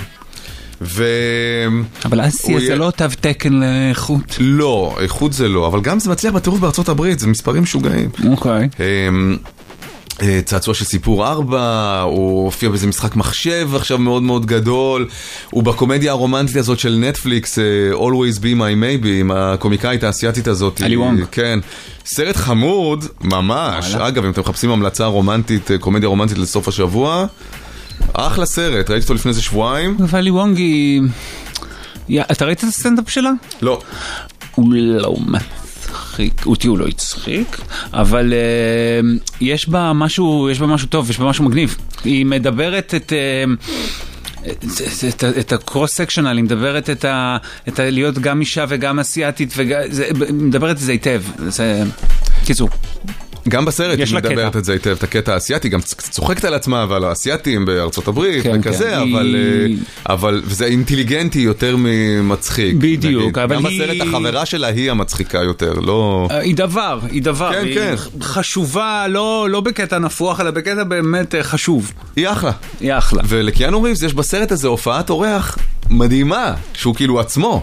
אבל אסיה זה לא תו תקן לאיכות. לא, איכות זה לא, אבל גם זה מצליח בטירוף בארצות הברית, זה מספרים משוגעים. אוקיי. צעצוע של סיפור 4, הוא הופיע באיזה משחק מחשב עכשיו מאוד מאוד גדול, הוא בקומדיה הרומנטית הזאת של נטפליקס, Always Be My Maybe, עם הקומיקאית האסייתית הזאת. אלי וונג. כן. סרט חמוד, ממש. אגב, אם אתם מחפשים המלצה רומנטית, קומדיה רומנטית לסוף השבוע, אחלה סרט, ראיתי אותו לפני איזה שבועיים. ואלי וונג היא... אתה ראית את הסטנדאפ שלה? לא. הוא לא אותי הוא לא הצחיק, אבל יש בה משהו טוב, יש בה משהו מגניב. היא מדברת את הקרוס-סקשנל, היא מדברת את להיות גם אישה וגם אסיאתית, מדברת את זה היטב. קיצור. גם בסרט היא מדברת את זה היטב, את הקטע האסייתי, גם צוחקת על עצמה ועל האסייתים בארצות הברית וכזה, אבל זה אינטליגנטי יותר ממצחיק. בדיוק. גם בסרט החברה שלה היא המצחיקה יותר, לא... היא דבר, היא חשובה, לא בקטע נפוח, אלא בקטע באמת חשוב. היא אחלה. היא אחלה. ולקיאנו ריבס יש בסרט הזה הופעת אורח מדהימה, שהוא כאילו עצמו.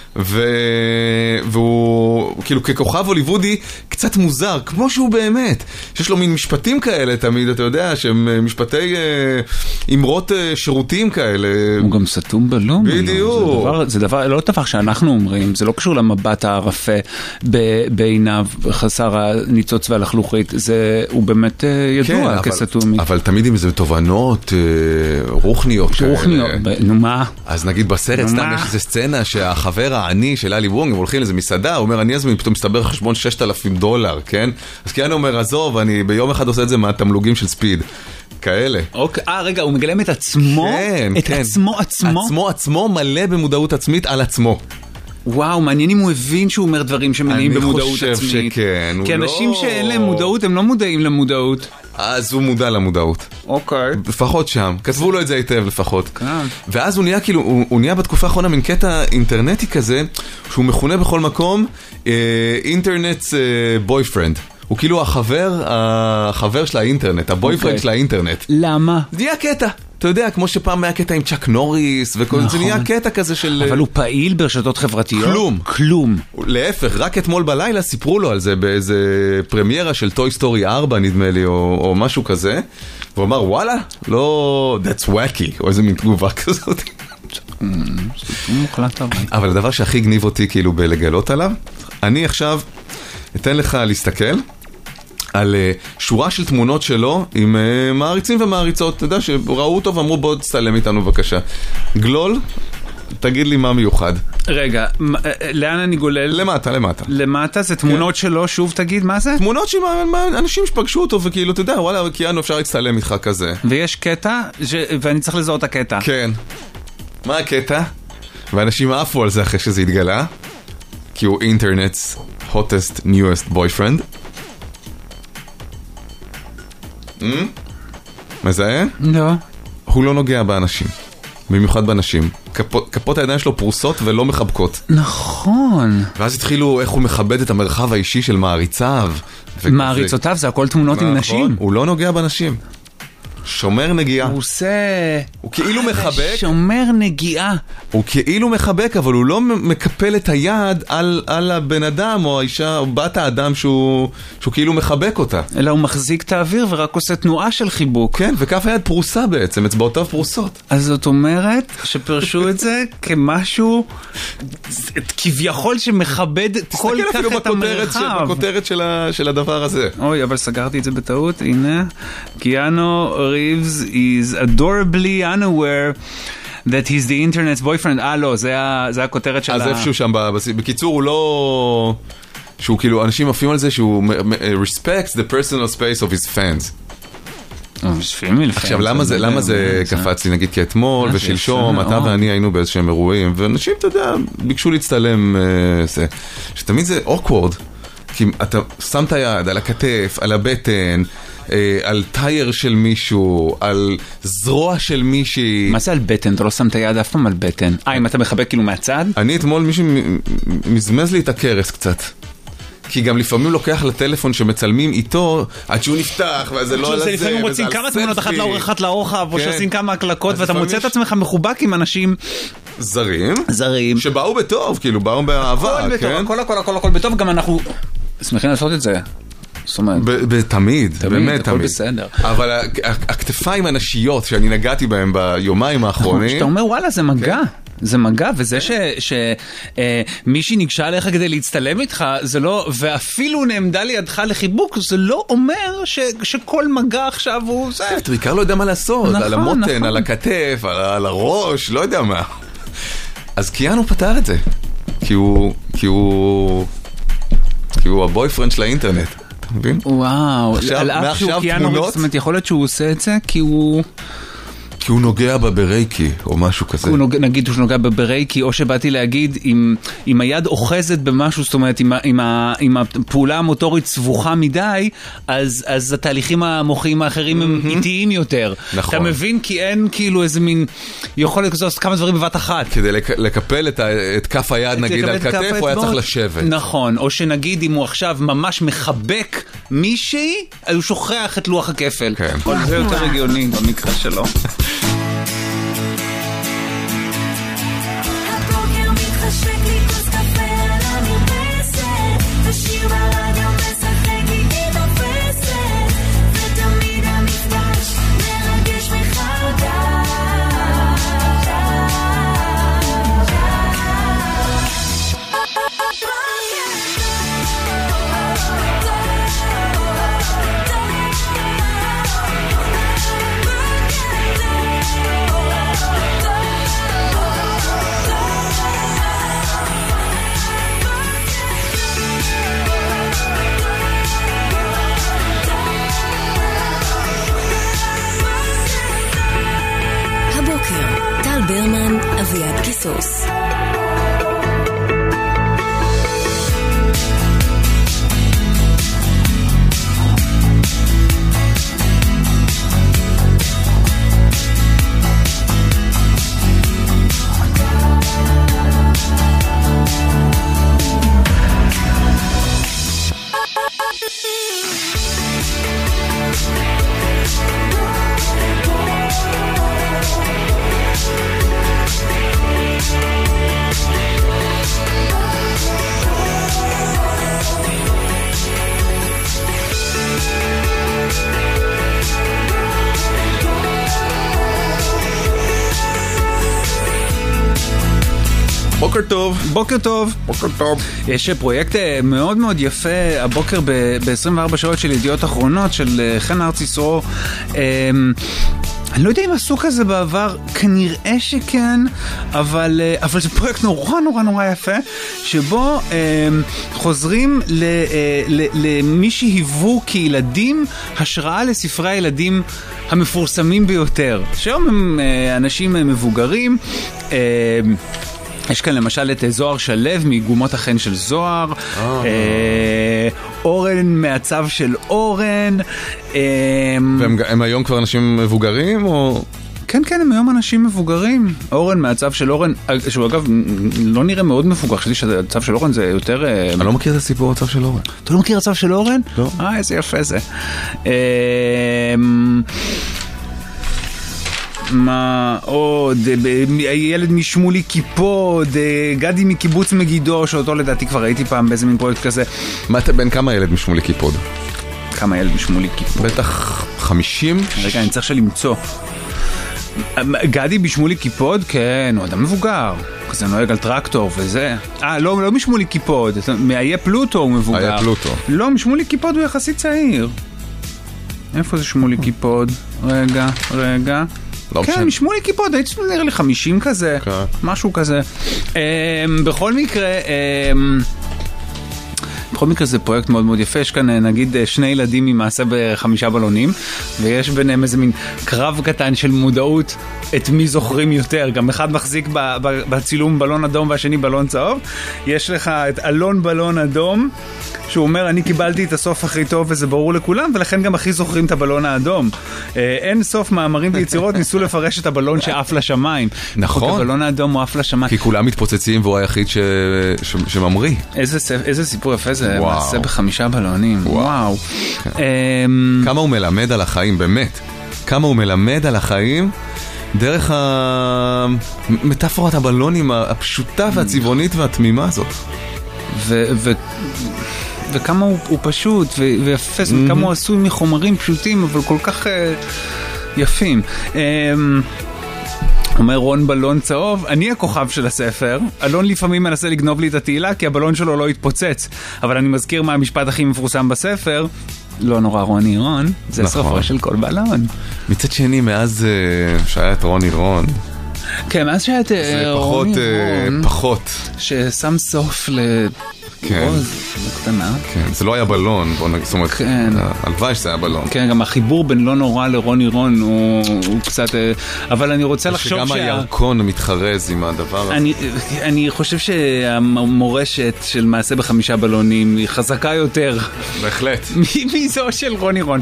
והוא כאילו ככוכב הוליוודי קצת מוזר, כמו שהוא באמת, שיש לו מין משפטים כאלה תמיד, אתה יודע, שהם משפטי אמרות שירותיים כאלה. הוא גם סתום בלום. בדיוק. זה דבר, לא דבר שאנחנו אומרים, זה לא קשור למבט הערפה בעיניו חסר הניצוץ והלחלוכית, הוא באמת ידוע כסתומי. אבל תמיד עם איזה תובנות רוחניות כאלה. רוחניות, נו מה? אז נגיד בסרט סתם יש איזו סצנה שהחבר העני של אלי וונג, הם הולכים לאיזה מסעדה, הוא אומר, אני אזמין, פתאום מסתבר חשבון $6,000, כן? אז קיאנו אומר, עזוב, אני ביום אחד עושה את זה מהתמלוגים של ספיד. כאלה. אוקיי, רגע, הוא מגלם את עצמו? כן, את עצמו? עצמו מלא במודעות עצמית על עצמו. וואו, מעניין אם הוא הבין שהוא אומר דברים שמלאים במודעות עצמית. אני חושב שכן. כי אנשים שאין להם מודעות, הם לא מודעים למודעות. אז הוא מודע למודעות. אוקיי. לפחות שם. כתבו לו את זה היטב לפחות. כן. ואז הוא נהיה כאילו, הוא נהיה בתקופה האחרונה מן קטע אינטרנטי כזה, שהוא מכונה בכל מקום, אינטרנטס בויפרנד. הוא כאילו החבר של האינטרנט, הבויפרנד של האינטרנט. למה? זה נהיה קטע. אתה יודע, כמו שפעם היה קטע עם צ'אק נוריס, וכל זה נהיה קטע כזה של... אבל הוא פעיל ברשתות חברתיות? כלום. להפך, רק אתמול בלילה סיפרו לו על זה באיזה פרמיירה של טוי סטורי 4 נדמה לי, או משהו כזה. והוא אמר, וואלה, לא... That's wacky, או איזה מין תגובה כזאת. אבל הדבר שהכי גניב אותי כאילו בלגלות עליו, אני עכשיו אתן לך להסתכל על שורה של תמונות שלו עם מעריצים ומעריצות, אתה יודע, שראו אותו ואמרו בוא תצטלם איתנו בבקשה. גלול, תגיד לי מה מיוחד. רגע, לאן אני גולל? למטה. למטה זה תמונות שלו, שוב תגיד מה זה? תמונות של אנשים שפגשו אותו וכאילו, אתה יודע, וואלה, קיאנו אפשר להצטלם איתך כזה. ויש קטע, ואני צריך לזהות את הקטע. כן. מה הקטע? ואנשים עפו על זה אחרי שזה התגלה, כי הוא אינטרנט's hottest newest boyfriend. מזהה? לא. הוא לא נוגע באנשים. במיוחד בנשים. כפות הידיים שלו פרוסות ולא מחבקות. נכון. ואז התחילו איך הוא מכבד את המרחב האישי של מעריציו. מעריצותיו זה הכל תמונות עם נשים. הוא לא נוגע בנשים. שומר נגיעה. הוא עושה... הוא כאילו מחבק. שומר נגיעה. הוא כאילו מחבק, אבל הוא לא מקפל את היד על הבן אדם או האישה או בת האדם שהוא כאילו מחבק אותה. אלא הוא מחזיק את האוויר ורק עושה תנועה של חיבוק. כן, וכף היד פרוסה בעצם, אצבעותיו פרוסות. אז זאת אומרת שפרשו את זה כמשהו כביכול שמכבד כל כך את המרחב. תסתכל בכותרת של הדבר הזה. אוי, אבל סגרתי את זה בטעות. הנה, קיאנו ריבס is adorably unaware that he's the internet's boyfriend. לא, זה הכותרת של אז איפשהו שם, בקיצור הוא לא... שהוא כאילו, אנשים מפים על זה שהוא respects the personal space of his fans. עכשיו, למה זה קפץ לי? נגיד כי אתמול ושלשום, אתה ואני היינו באיזשהם אירועים, ואנשים, אתה יודע, ביקשו להצטלם, שתמיד זה awkward, כי אתה שם את היד על הכתף, על הבטן, על טייר של מישהו, על זרוע של מישהי. מה זה על בטן? אתה לא שם את היד אף פעם על בטן. אם אתה מחבק כאילו מהצד? אני אתמול מישהו מזמז לי את הקרס קצת. כי גם לפעמים לוקח לטלפון שמצלמים איתו עד שהוא נפתח, וזה לא על זה. לפעמים רוצים כמה תמונות, אחת לאור, אחת לרוחב, או שעושים כמה הקלקות, ואתה מוצא את עצמך מחובק עם אנשים זרים. שבאו בטוב, כאילו באו באהבה, כן? הכל בטוב, גם אנחנו שמחים לעשות את זה. תמיד, באמת הכל בסדר. אבל הכתפיים הנשיות שאני נגעתי בהם ביומיים האחרונים, שאתה אומר וואלה זה מגע, זה מגע, וזה שמישהי ניגשה עליך כדי להצטלם איתך, זה לא, ואפילו נעמדה לידך לחיבוק, זה לא אומר שכל מגע עכשיו הוא זה. אתה בעיקר לא יודע מה לעשות, על המותן, על הכתף, על הראש, לא יודע מה. אז קיאנו פתר את זה, כי הוא הבויפרנד של האינטרנט. וואו, על אף שהוא קיאנו, זאת אומרת, יכול להיות שהוא עושה את זה כי הוא נוגע בברייקי או משהו כזה. נגיד שהוא נוגע בברייקי, או שבאתי להגיד, אם היד אוחזת במשהו, זאת אומרת, אם הפעולה המוטורית סבוכה מדי, אז התהליכים המוחיים האחרים הם איטיים יותר. נכון. אתה מבין? כי אין כאילו איזה מין יכולת כזו, כמה דברים בבת אחת. כדי לקפל את כף היד, נגיד, על כתף, הוא היה צריך לשבת. נכון, או שנגיד, אם הוא עכשיו ממש מחבק מישהי, הוא שוכח את לוח הכפל. כן. זה יותר הגיוני במקרה שלו. הבוקר מתחשק לי כוס קפה על המרפסת, ושיר ברדיו משחק איתי תופסת, ותמיד המפגש מרגש מחדש. טל ברמן, אביעד קיסוס. בוקר טוב. בוקר טוב. בוקר טוב. יש פרויקט מאוד מאוד יפה הבוקר ב-24 שעות של ידיעות אחרונות של חן ארצי סרו. אני לא יודע אם עשו כזה בעבר, כנראה שכן, אבל זה פרויקט נורא נורא נורא יפה, שבו חוזרים למי שהיוו כילדים השראה לספרי הילדים המפורסמים ביותר. שהיום הם אנשים מבוגרים, יש כאן למשל את זוהר שלו מגומות החן של זוהר, אורן מעצב של אורן. והם היום כבר אנשים מבוגרים או... כן, כן, הם היום אנשים מבוגרים. אורן מהצו של אורן, שהוא אגב לא נראה מאוד מבוגר, חשבתי שהצו של אורן זה יותר... אני לא מכיר את הסיפור הצו של אורן. אתה לא מכיר הצו של אורן? לא. איזה יפה זה. מה עוד? הילד משמולי קיפוד, גדי מקיבוץ מגידו, שאותו לדעתי כבר הייתי פעם באיזה מין פרויקט כזה. בין כמה ילד משמולי קיפוד? כמה ילד משמולי קיפוד? בטח 50? רגע, אני צריך שלמצוא. גדי בשמולי קיפוד? כן, הוא אדם מבוגר. כזה נוהג על טרקטור וזה. לא משמולי קיפוד, מאיה פלוטו הוא מבוגר. היה פלוטו. לא, משמולי קיפוד הוא יחסית צעיר. איפה זה שמולי קיפוד? רגע. כן, משמולי קיפוד, הייתי נראה לי 50 כזה, משהו כזה. בכל מקרה זה פרויקט מאוד מאוד יפה, יש כאן נגיד שני ילדים ממעשה ב5 בלונים, ויש ביניהם איזה מין קרב קטן של מודעות את מי זוכרים יותר, גם אחד מחזיק בצילום בלון אדום והשני בלון צהוב, יש לך את אלון בלון אדום, שהוא אומר, אני קיבלתי את הסוף הכי טוב וזה ברור לכולם, ולכן גם הכי זוכרים את הבלון האדום. אין סוף מאמרים ויצירות ניסו לפרש את הבלון שעף לשמיים. נכון. הבלון האדום הוא עף לשמיים. כי כולם מתפוצצים והוא היחיד שממריא. איזה סיפור יפה זה, מעשה ב5 בלונים. וואו. כמה הוא מלמד על החיים, באמת. כמה הוא מלמד על החיים דרך המטאפורת הבלונים הפשוטה והצבעונית והתמימה הזאת. וכמה הוא פשוט ויפה, וכמה הוא עשוי מחומרים פשוטים אבל כל כך יפים. אומר רון בלון צהוב, אני הכוכב של הספר, אלון לפעמים מנסה לגנוב לי את התהילה כי הבלון שלו לא יתפוצץ, אבל אני מזכיר מה המשפט הכי מפורסם בספר, לא נורא רוני רון, זה סופו של כל בלון. מצד שני, מאז שהיה את רוני רון, כן, מאז שהיה את רוני רון, פחות ששם סוף רוז קטנה. כן, זה לא היה בלון, זאת אומרת, הלוואי שזה היה בלון. כן, גם החיבור בין לא נורא לרוני רון הוא קצת, אבל אני רוצה לחשוב שגם הירקון מתחרז עם הדבר הזה. אני חושב שהמורשת של מעשה ב5 בלונים היא חזקה יותר. בהחלט. מזו של רוני רון.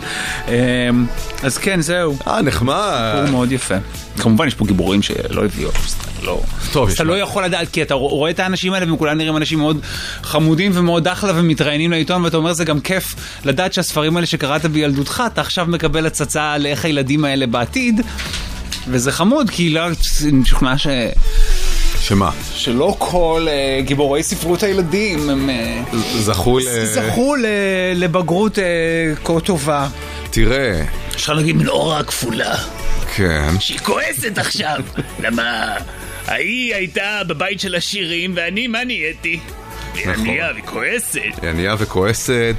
אז כן, זהו. נחמד. סיפור מאוד יפה. כמובן יש פה גיבורים שלא הביאו, טוב, אתה לא יכול לדעת, כי אתה רואה את האנשים האלה וכולם נראים אנשים מאוד חמודים ומאוד אחלה ומתראיינים לעיתון, ואתה אומר זה גם כיף לדעת שהספרים האלה שקראת בילדותך, אתה עכשיו מקבל הצצה על איך הילדים האלה בעתיד, וזה חמוד, כי לא נשכנע שמה? שלא כל גיבורי ספרות הילדים הם זכו לבגרות כה טובה. תראה, אפשר להגיד מן אורה הכפולה. כן. שהיא כועסת עכשיו. למה? היא הייתה בבית של השירים, ואני, מה נהייתי? היא ענייה וכועסת. היא ענייה וכועסת.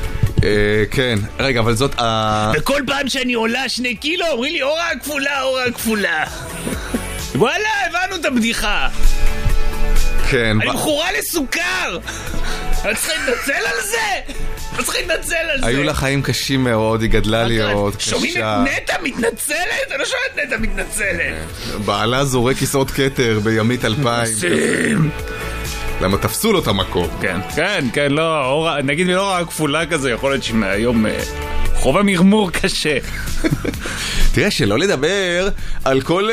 כן. רגע, אבל זאת... וכל פעם שאני עולה 2 קילו, אומרים לי, אורה הכפולה, אורה הכפולה. וואלה, הבנו את הבדיחה. כן. אני מכורה לסוכר. אני צריך להתנצל על זה? אני צריך להתנצל על זה. היו לה חיים קשים מאוד, היא גדלה להיות קשה. שומעים את נטע מתנצלת? אני לא שומע את נטע מתנצלת. בעלה זורק כיסאות כתר בימית 2000. למה תפסו לו את המקום. כן, לא, נגיד מלא הכפולה כזה, יכול להיות שהיום חובה מרמור קשה. תראה, שלא לדבר על כל...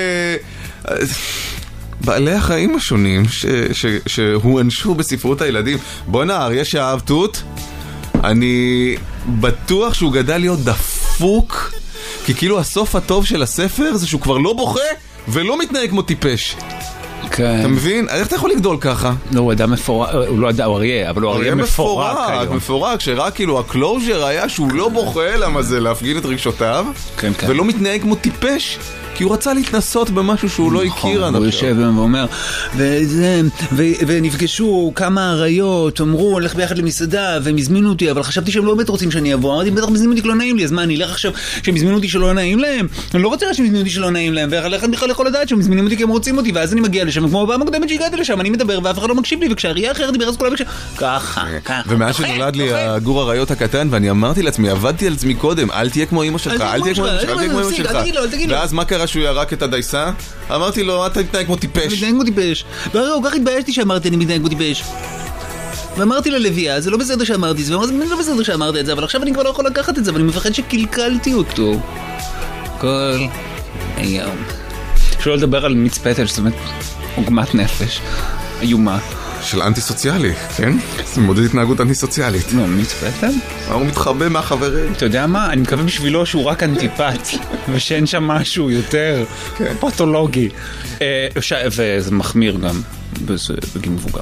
בעלי החיים השונים שהואנשו בספרות הילדים. בוא אריה שאהב תות, אני בטוח שהוא גדל להיות דפוק, כי כאילו הסוף הטוב של הספר זה שהוא כבר לא בוכה ולא מתנהג כמו טיפש. כן. אתה מבין? איך אתה יכול לגדול ככה? לא, הוא אדם מפורק, הוא לא אדם, הוא אריה, אבל הוא אריה מפורק. מפורק, שרק כאילו הקלוז'ר היה שהוא לא בוכה, למה זה להפגין את רגשותיו, ולא מתנהג כמו טיפש, כי הוא רצה להתנסות במשהו שהוא לא הכיר עד עכשיו. הוא יושב ואומר, ונפגשו כמה אריות, אמרו, הולך ביחד למסעדה, והם הזמינו אותי, אבל חשבתי שהם לא באמת רוצים שאני אבוא. אמרתי, בטח מזמינו אותי כי לא נעים לי, אז מה, אני אלך עכשיו שהם הזמינו אותי שלא נעים להם? אני לא רוצה שהם הזמינו אותי שלא נעים להם, ואיך בכלל יכול לדעת שהם מזמינים אותי כי הם רוצים אותי, ואז אני מגיע לשם, כמו בפעם הקודמת שהגעתי לשם, אני מדבר ואף אחד לא מקשיב לי, וכשהאריה אחרת דיבר אז כולם מקשיב. ככה. ומאז שנולד לי הגור אריות הקטן, ואני אמרתי לעצמי, עבדתי על עצמי קודם, אל תהיה כמו אמא שלך, אל תהיה כמו אמא שלך. ואז מה קרה שהוא ירק את הדייסה? אמרתי לו, אתה מתנהג כמו טיפש. מתנהג כמו טיפש. והוא כך התביישתי שאמרתי, אני מתנהג כמו טיפש. ואמרתי ללוויה, זה לא בסדר שאמרתי זה, ואמרתי, לא בסדר שאמרתי את זה, אבל עכשיו אני כבר לא יכול לקחת את זה, ואני מפחד שקלקלתי אותו. שלא לדבר על מיץ פטל, זאת אומרת, עוגמת נפש, איומה. של אנטי-סוציאלי, כן? זה מודד התנהגות אנטי-סוציאלית. לא, מיץ פטל? הוא מתחבא מהחברים. אתה יודע מה? אני מקווה בשבילו שהוא רק אנטיפט, ושאין שם משהו יותר פתולוגי. וזה מחמיר גם בגיל מבוגר.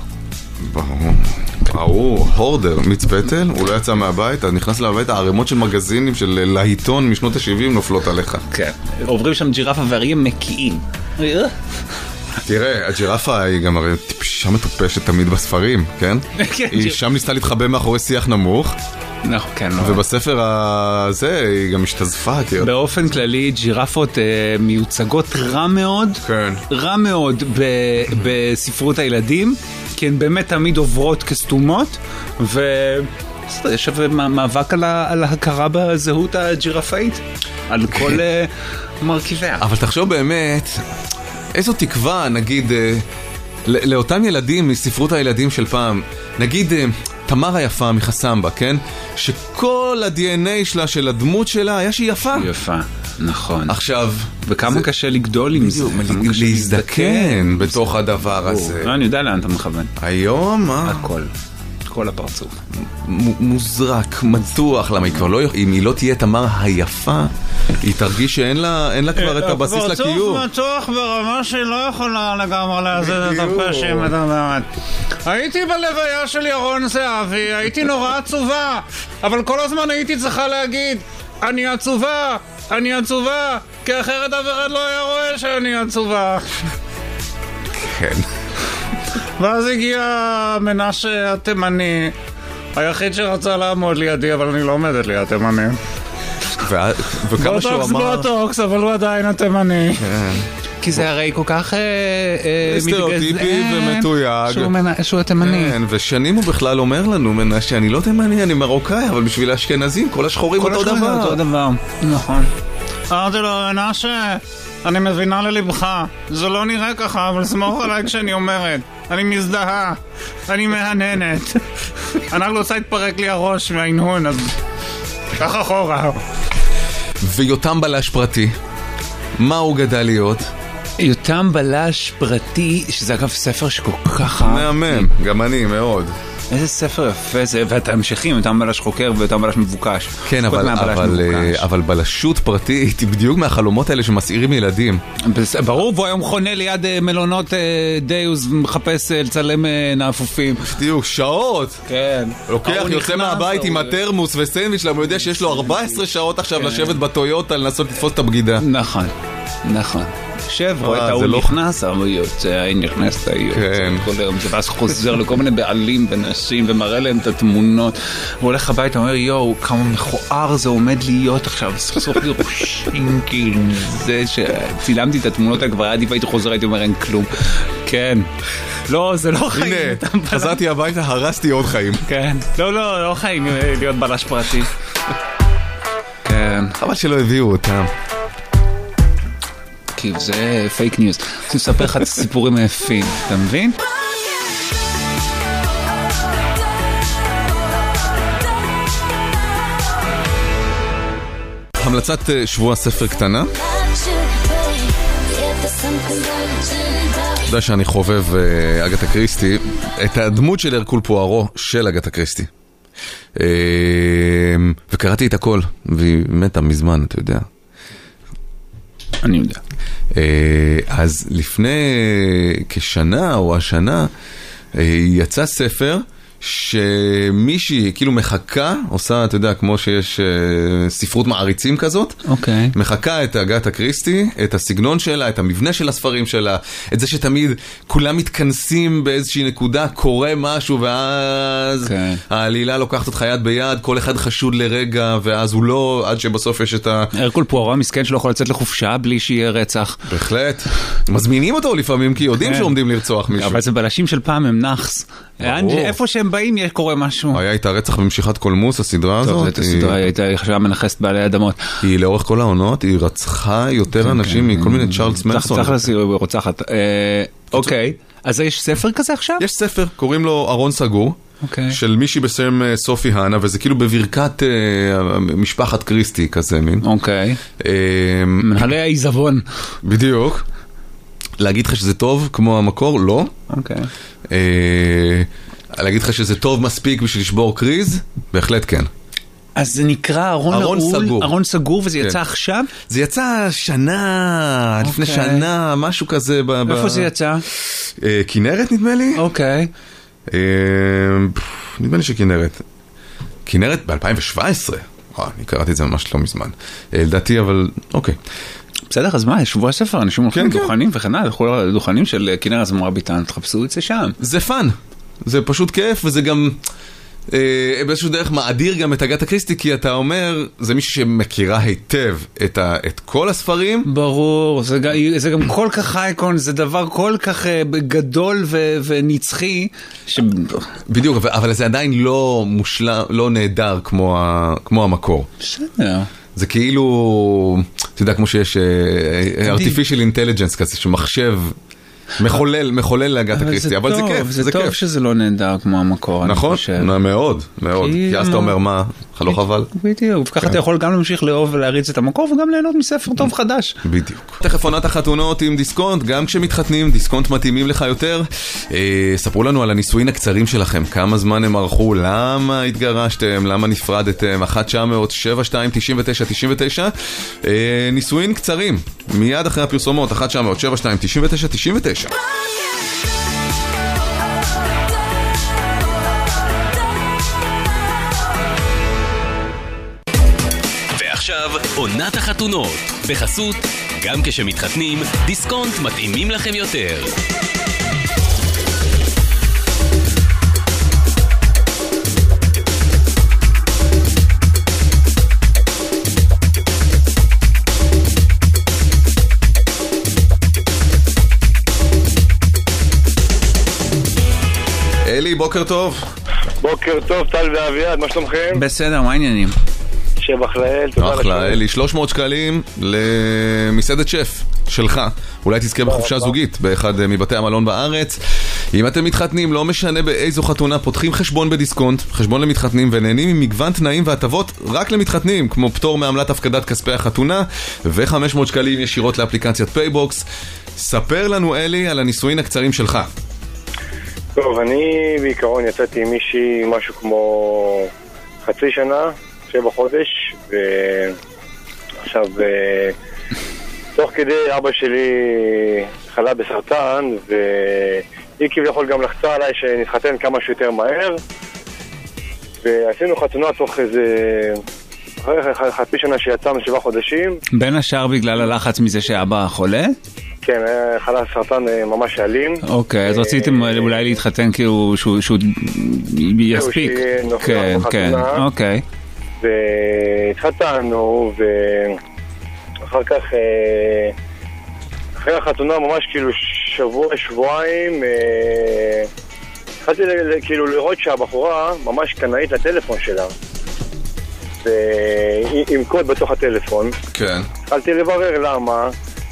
ברור, הורדר, מיץ פטל, הוא לא יצא מהבית, אז נכנס לבית, הערימות של מגזינים של להיטון משנות ה-70 נופלות עליך. כן, עוברים שם ג'ירפה ואריה מקיאים. תראה, הג'ירפה היא גם הרי טיפשה מטופשת תמיד בספרים, כן? היא שם ניסתה להתחבא מאחורי שיח נמוך. כן. ובספר הזה היא גם השתזפה. באופן כללי ג'ירפות מיוצגות רע מאוד, רע מאוד בספרות הילדים, כי הן באמת תמיד עוברות כסתומות, ויש מאבק על ההכרה בזהות הג'ירפאית, על כל מרכיביה. אבל תחשוב באמת, איזו תקווה, נגיד, לאותם ילדים מספרות הילדים של פעם, נגיד תמר היפה מחסמבה, כן? שכל ה-DNA שלה, של הדמות שלה, היה שהיא יפה. יפה, נכון. עכשיו... וכמה קשה לגדול עם זה. להזדקן בתוך הדבר הזה. לא, אני יודע לאן אתה מכוון. היום, מה? הכל. כל הפרצוף. מוזרק, מתוח, למה היא כבר לא... אם היא לא תהיה תמר היפה, היא תרגיש שאין לה כבר את הבסיס לקיום. פרצוף מתוח ברמה שהיא לא יכולה לגמרי להזד את הפה שהיא מדברת. הייתי בלוויה של ירון זהבי, הייתי נורא עצובה, אבל כל הזמן הייתי צריכה להגיד, אני עצובה, אני עצובה, כי אחרת אף אחד לא היה רואה שאני עצובה. כן. ואז הגיע מנשה התימני, היחיד שרצה לעמוד לידי, אבל אני לא עומדת לי התימני. וכמה שהוא אמר... בוטוקס, אבל הוא עדיין התימני. כי זה הרי כל כך... סטריאוטיפי ומתויג. שהוא התימני. כן, ושנים הוא בכלל אומר לנו, מנשה, אני לא תימני, אני מרוקאי, אבל בשביל האשכנזים, כל השחורים אותו דבר. כל השחורים אותו דבר, נכון. אמרתי לו, מנשה, אני מבינה ללבך, זה לא נראה ככה, אבל סמוך עליי כשאני אומרת, אני מזדהה, אני מהננת. אני לא רוצה להתפרק לי הראש מהעינון, אז ככה אחורה. ויותם בלש פרטי, מה הוא גדל להיות? יותם בלש פרטי, שזה אגב ספר שכל כך... מהמם, גם אני מאוד. איזה ספר יפה זה, ואת המשכים, יותם בלש חוקר ויותם בלש מבוקש. כן, אבל בלשות פרטית היא בדיוק מהחלומות האלה שמסעירים ילדים. ברור, והוא היום חונה ליד מלונות דיוס ומחפש לצלם נעפופים. בדיוק, שעות. כן. לוקח, יוצא מהבית עם התרמוס וסנדוויץ', למה הוא יודע שיש לו 14 שעות עכשיו לשבת בטויוטה לנסות לתפוס את הבגידה. נכון, נכון. שב, רואה את ההוא נכנס, אבל יוצא, נכנס, זה ואז חוזר לכל מיני בעלים ונשים ומראה להם את התמונות, הוא הולך הביתה, אומר, יואו, כמה מכוער זה עומד להיות עכשיו, צריך לסוף לי ראשים, כאילו, זה שצילמתי את התמונות האלה, כבר הייתי והייתי חוזר, הייתי אומר, אין כלום. כן. לא, זה לא חיים. הנה, חזרתי הביתה, הרסתי עוד חיים. כן. לא חיים להיות בלש פרטי. כן. חבל שלא הביאו אותם. כי זה פייק ניוז. אני אספר לך את הסיפורים היפים, אתה מבין? המלצת שבוע ספר קטנה. אתה יודע שאני חובב אגתה קריסטי, את הדמות של הרקול פוארו של אגתה קריסטי. וקראתי את הכל, והיא מתה מזמן, אתה יודע. אני יודע. אז לפני כשנה או השנה יצא ספר שמישהי כאילו מחכה, עושה, אתה יודע, כמו שיש ספרות מעריצים כזאת, מחכה את אגתה קריסטי, את הסגנון שלה, את המבנה של הספרים שלה, את זה שתמיד כולם מתכנסים באיזושהי נקודה, קורה משהו, ואז העלילה לוקחת אותך יד ביד, כל אחד חשוד לרגע, ואז הוא לא, עד שבסוף יש את הרקול פוארו המסכן שלא יכול לצאת לחופשה בלי שיהיה רצח. בהחלט. מזמינים אותו לפעמים, כי יודעים שעומדים לרצוח מישהו. אבל זה בלשים של פעם הם נחס. איפה שהם באים קורה משהו. היה איתה רצח במשיכת קולמוס, הסדרה הזאת. זאת הסדרה, הייתה חשבה מנחסת בעלי אדמות. היא לאורך כל העונות, היא רצחה יותר אנשים מכל מיני צ'ארלס מנסון. תכלס היא רוצחת. אוקיי, אז יש ספר כזה עכשיו? יש ספר, קוראים לו ארון סגור. אוקיי. של מישהי בשם סופי הנה, וזה כאילו בברכת משפחת קריסטי כזה מין. אוקיי. מנהלי העיזבון. בדיוק. להגיד לך שזה טוב כמו המקור? לא. אוקיי. להגיד לך שזה טוב מספיק בשביל לשבור קריז? בהחלט כן. אז זה נקרא ארון סגור. ארון סגור, וזה יצא עכשיו? זה יצא שנה, לפני שנה, משהו כזה. איפה זה יצא? כנרת נדמה לי? אוקיי. נדמה לי שכנרת. כנרת ב-2017. אני קראתי את זה ממש לא מזמן. לדעתי, אבל אוקיי. בסדר, אז מה, שבוע הספר, אנשים הולכים לדוכנים וכן הלאה, הלכו לדוכנים של כנרת זמורה ביטן, תחפשו את זה שם. זה פן. זה פשוט כיף, וזה גם באיזשהו דרך מאדיר גם את אגתה קריסטי, כי אתה אומר, זה מישהו שמכירה היטב את כל הספרים. ברור, זה גם כל כך אייקון, זה דבר כל כך גדול ונצחי. בדיוק, אבל זה עדיין לא מושלם, לא נהדר כמו המקור. בסדר. זה כאילו, אתה יודע, כמו שיש artificial intelligence כזה, שמחשב מחולל להגעת הקריסטי, אבל זה כיף. זה טוב שזה לא נהדר כמו המקור. נכון, מאוד, מאוד. כי אז אתה אומר מה, לא חבל. בדיוק, וככה אתה יכול גם להמשיך לאהוב ולהריץ את המקור, וגם ליהנות מספר טוב חדש. בדיוק. תכף עונת החתונות עם דיסקונט, גם כשמתחתנים, דיסקונט מתאימים לך יותר. ספרו לנו על הנישואין הקצרים שלכם, כמה זמן הם ערכו, למה התגרשתם, למה נפרדתם, 1-900-72-99-99. נישואין קצרים, מיד אחרי הפרסומות, 1-900-72-99-99. ועכשיו עונת החתונות בחסות, גם כשמתחתנים דיסקונט מתאימים לכם יותר. אלי, בוקר טוב. בוקר טוב, טל ואביעד, מה שלומכם? בסדר, מה העניינים? שבח לאל, תודה לכם. אחלה, אלי, 300 שקלים למסעדת שף שלך. אולי תזכה בחופשה זוגית באחד מבתי המלון בארץ. אם אתם מתחתנים, לא משנה באיזו חתונה, פותחים חשבון בדיסקונט, חשבון למתחתנים, ונהנים ממגוון תנאים והטבות רק למתחתנים, כמו פטור מעמלת הפקדת כספי החתונה, ו500 שקלים ישירות לאפליקציית פייבוקס. ספר לנו, אלי, על הנישואין הקצרים שלך. טוב, אני בעיקרון יצאתי עם מישהי משהו כמו חצי שנה, 7 חודש, ועכשיו תוך כדי אבא שלי חלה בסרטן, והיא כביכול גם לחצה עליי שנתחתן כמה שיותר מהר, ועשינו חתונה תוך איזה חצי שנה שיצאנו 7 חודשים. בין השאר בגלל הלחץ מזה שאבא חולה? כן, חלה סרטן ממש אלים. אוקיי, אז רציתם אולי להתחתן כאילו שהוא יספיק. כן, כן, אוקיי. והתחתנו, ואחר כך, אחרי החתונה ממש כאילו שבועיים, התחלתי כאילו לראות שהבחורה ממש קנאית לטלפון שלה. עם קוד בתוך הטלפון. כן. התחלתי לברר למה,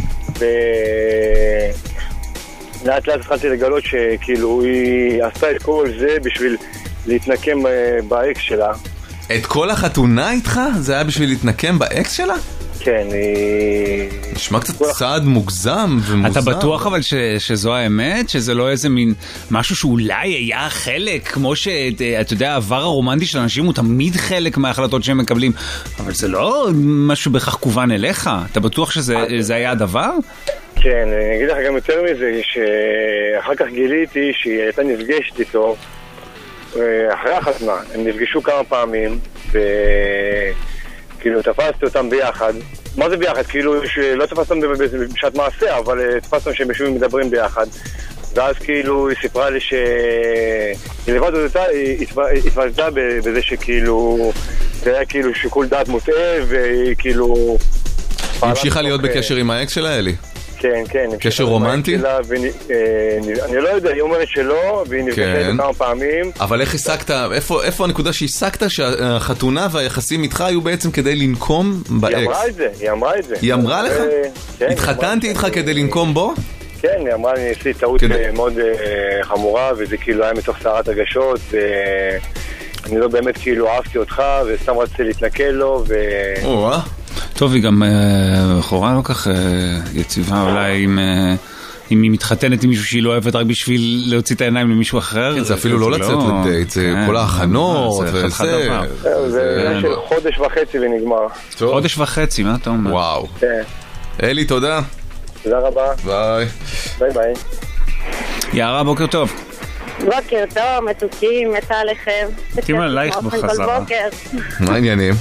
ולאט לאט התחלתי לגלות שכאילו היא עשתה את כל זה בשביל להתנקם באקס שלה. את כל החתונה איתך? זה היה בשביל להתנקם באקס שלה? כן, היא... נשמע קצת צעד מוגזם ומוזר. אתה בטוח אבל שזו האמת? שזה לא איזה מין משהו שאולי היה חלק, כמו שאתה יודע, העבר הרומנטי של אנשים הוא תמיד חלק מההחלטות שהם מקבלים, אבל זה לא משהו בכך כוון אליך? אתה בטוח שזה היה הדבר? כן, אני אגיד לך גם יותר מזה, שאחר כך גיליתי שהיא הייתה נפגשת איתו אחרי החתונה. הם נפגשו כמה פעמים, וכאילו תפסתי אותם ביחד. מה זה ביחד? כאילו לא תפסתם בשעת מעשה, אבל תפסתם שהם יושבים ומדברים ביחד. ואז כאילו היא סיפרה לי שהיא לבד אותה, היא התוודתה בזה שכאילו זה היה כאילו שיקול דעת מוטעה, והיא כאילו... המשיכה להיות בקשר עם האקס שלה, אלי? כן, כן. קשר רומנטי? אני לא יודע, היא אומרת שלא, והיא נפגשת כמה פעמים. אבל איך הסקת, איפה הנקודה שהסקת שהחתונה והיחסים איתך היו בעצם כדי לנקום באקס? היא אמרה את זה. היא אמרה לך? התחתנתי איתך כדי לנקום בו? כן, היא אמרה, אני עשיתי טעות מאוד חמורה, וזה כאילו היה מתוך סערת רגשות, ואני לא באמת כאילו אהבתי אותך, וסתם רציתי להתנכל לו, טוב, היא גם בחורה לא כך יציבה, אולי אם היא מתחתנת עם מישהו שהיא לא אוהבת רק בשביל להוציא את העיניים למישהו אחר. זה אפילו לא לצאת לדייט, זה כל ההכנות וזה. זה עניין של חודש וחצי ונגמר. חודש וחצי, מה אתה אומר? וואו. אלי, תודה. תודה רבה. ביי. ביי ביי. יערה, בוקר טוב. בוקר טוב, מתוקים, מתה עליכם. מתים עלייך בחזרה. מה העניינים?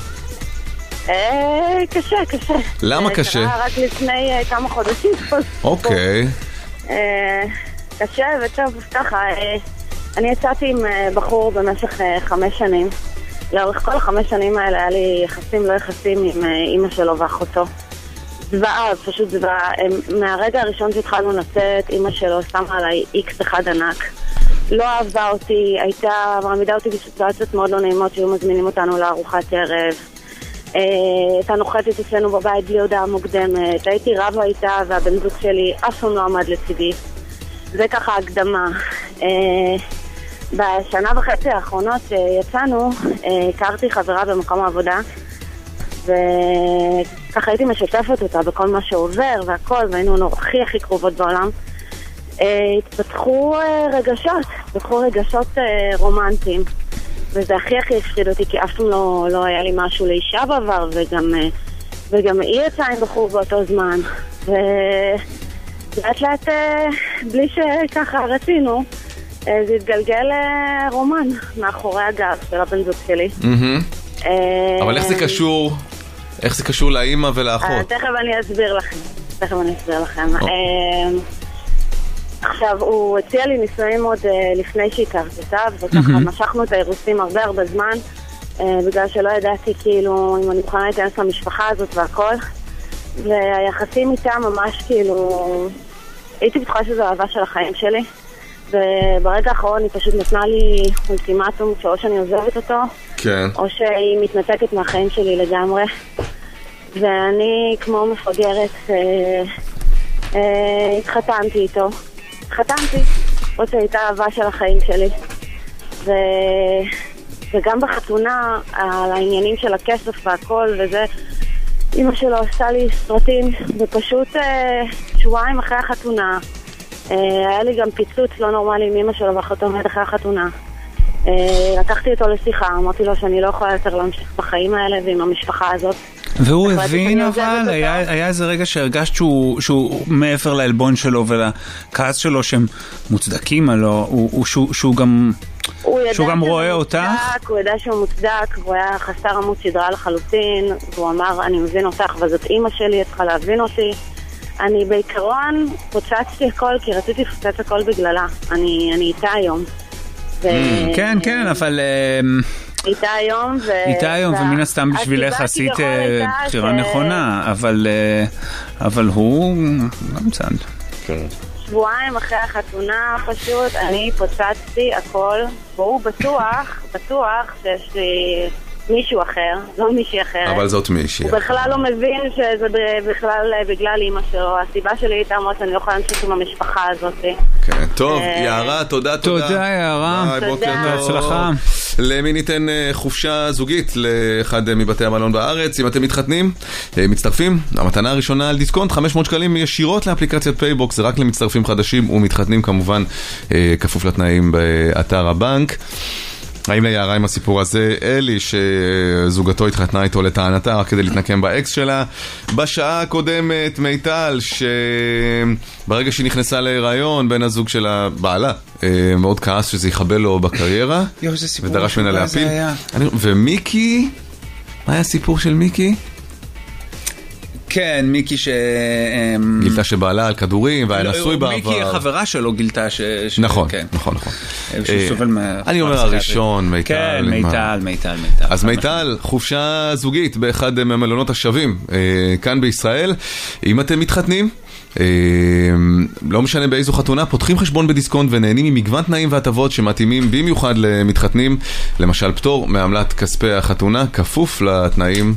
קשה. למה קשה? רק לפני כמה חודשים. אוקיי. קשה וטוב, ככה, אני יצאתי עם בחור במשך 5 שנים. לאורך כל 5 שנים האלה היה לי יחסים לא יחסים עם אמא שלו ואחותו. זוועה, פשוט זוועה. מהרגע הראשון שהתחלנו לצאת, אמא שלו שמה עליי איקס אחד ענק. לא אהבה אותי, הייתה מעמידה אותי בסיטואציות מאוד לא נעימות שהיו מזמינים אותנו לארוחת ערב. הייתה נוחתת אצלנו בבית בלי הודעה מוקדמת, הייתי רבה איתה והבן זוג שלי אף פעם לא עמד לצידי. זה ככה הקדמה. בשנה וחצי האחרונות שיצאנו, הכרתי חברה במקום העבודה, וככה הייתי משתפת אותה בכל מה שעובר והכל, והיינו הכי קרובות בעולם. התפתחו רגשות רומנטיים, וזה הכי הפחיד אותי, כי אף פעם לא היה לי משהו לאישה בעבר, וגם היא יצאה עם בחור באותו זמן, ולאט לאט בלי שככה רצינו, זה התגלגל רומן מאחורי הגב של הבן זוג שלי. אבל איך זה קשור לאמא ולאחות? תכף אני אסביר לכם. עכשיו, הוא הציע לי נישואים עוד לפני שהכרתי אותה, וככה משכנו את האירוסים הרבה זמן, בגלל שלא ידעתי כאילו אם אני מוכנה להתאנס למשפחה הזאת והכל, והיחסים איתה ממש כאילו, הייתי בטוחה שזו אהבה של החיים שלי, וברגע האחרון היא פשוט נתנה לי אולטימטום שאו שאני עוזבת אותו, כן. או שהיא מתנתקת מהחיים שלי לגמרי, ואני כמו מפגרת התחתנתי איתו. עוד שהייתה אהבה של החיים שלי, וגם בחתונה על העניינים של הכסף והכל וזה, אמא שלו עשתה לי סרטים, ופשוט שבועיים אחרי החתונה היה לי גם פיצוץ לא נורמלי עם אמא שלו ואחותו מיד אחרי החתונה. לקחתי אותו לשיחה, אמרתי לו שאני לא יכולה יותר להמשיך בחיים האלה ועם המשפחה הזאת. והוא הבין, אבל היה איזה רגע שהרגשת שהוא מעבר לעלבון שלו ולכעס שלו שהם מוצדקים עלו, שהוא גם רואה אותך? הוא ידע שהוא מוצדק, הוא היה חסר עמוד שדרה לחלוטין, והוא אמר, אני מבין אותך, וזאת אמא שלי, את צריכה להבין אותי. אני בעיקרון פוצצתי הכל, כי רציתי לפוצץ הכל בגללה. אני איתה היום. כן, אבל... איתה היום, ומן הסתם בשבילך עשית בחירה נכונה, אבל הוא גם צד. שבועיים אחרי החתונה פשוט אני פוצצתי הכל, והוא בטוח שיש לי מישהו אחר, לא מישהי אחרת. אבל זאת מישהי. הוא בכלל לא מבין שזה בכלל בגלל אמא שלו. הסיבה שלי הייתה אמרת שאני לא יכולה להמשיך עם המשפחה הזאת. כן, טוב, יערה, תודה. תודה, יערה. בוקר בהצלחה. למי ניתן חופשה זוגית לאחד מבתי המלון בארץ? אם אתם מתחתנים, מצטרפים, המתנה הראשונה על דיסקונט, 500 שקלים ישירות לאפליקציית פייבוקס, זה רק למצטרפים חדשים ומתחתנים כמובן, כפוף לתנאים באתר הבנק. האם ליערה עם הסיפור הזה? אלי שזוגתו התחתנה איתו לטענתה רק כדי להתנקם באקס שלה. בשעה הקודמת מיטל שברגע שהיא נכנסה להיריון בן הזוג שלה בעלה מאוד כעס שזה יחבל לו בקריירה ודרש ממנה להפיל. ומיקי, מה היה הסיפור של מיקי? כן, מיקי גילתה שבעלה על כדורים והיה נשוי בעבר. מיקי החברה שלו גילתה נכון. אני אומר הראשון, מיטל. כן, מיטל. אז מיטל, חופשה זוגית באחד מהמלונות השווים כאן בישראל. אם אתם מתחתנים, לא משנה באיזו חתונה, פותחים חשבון בדיסקונט ונהנים ממגוון תנאים והטבות שמתאימים במיוחד למתחתנים, למשל פטור מעמלת כספי החתונה כפוף לתנאים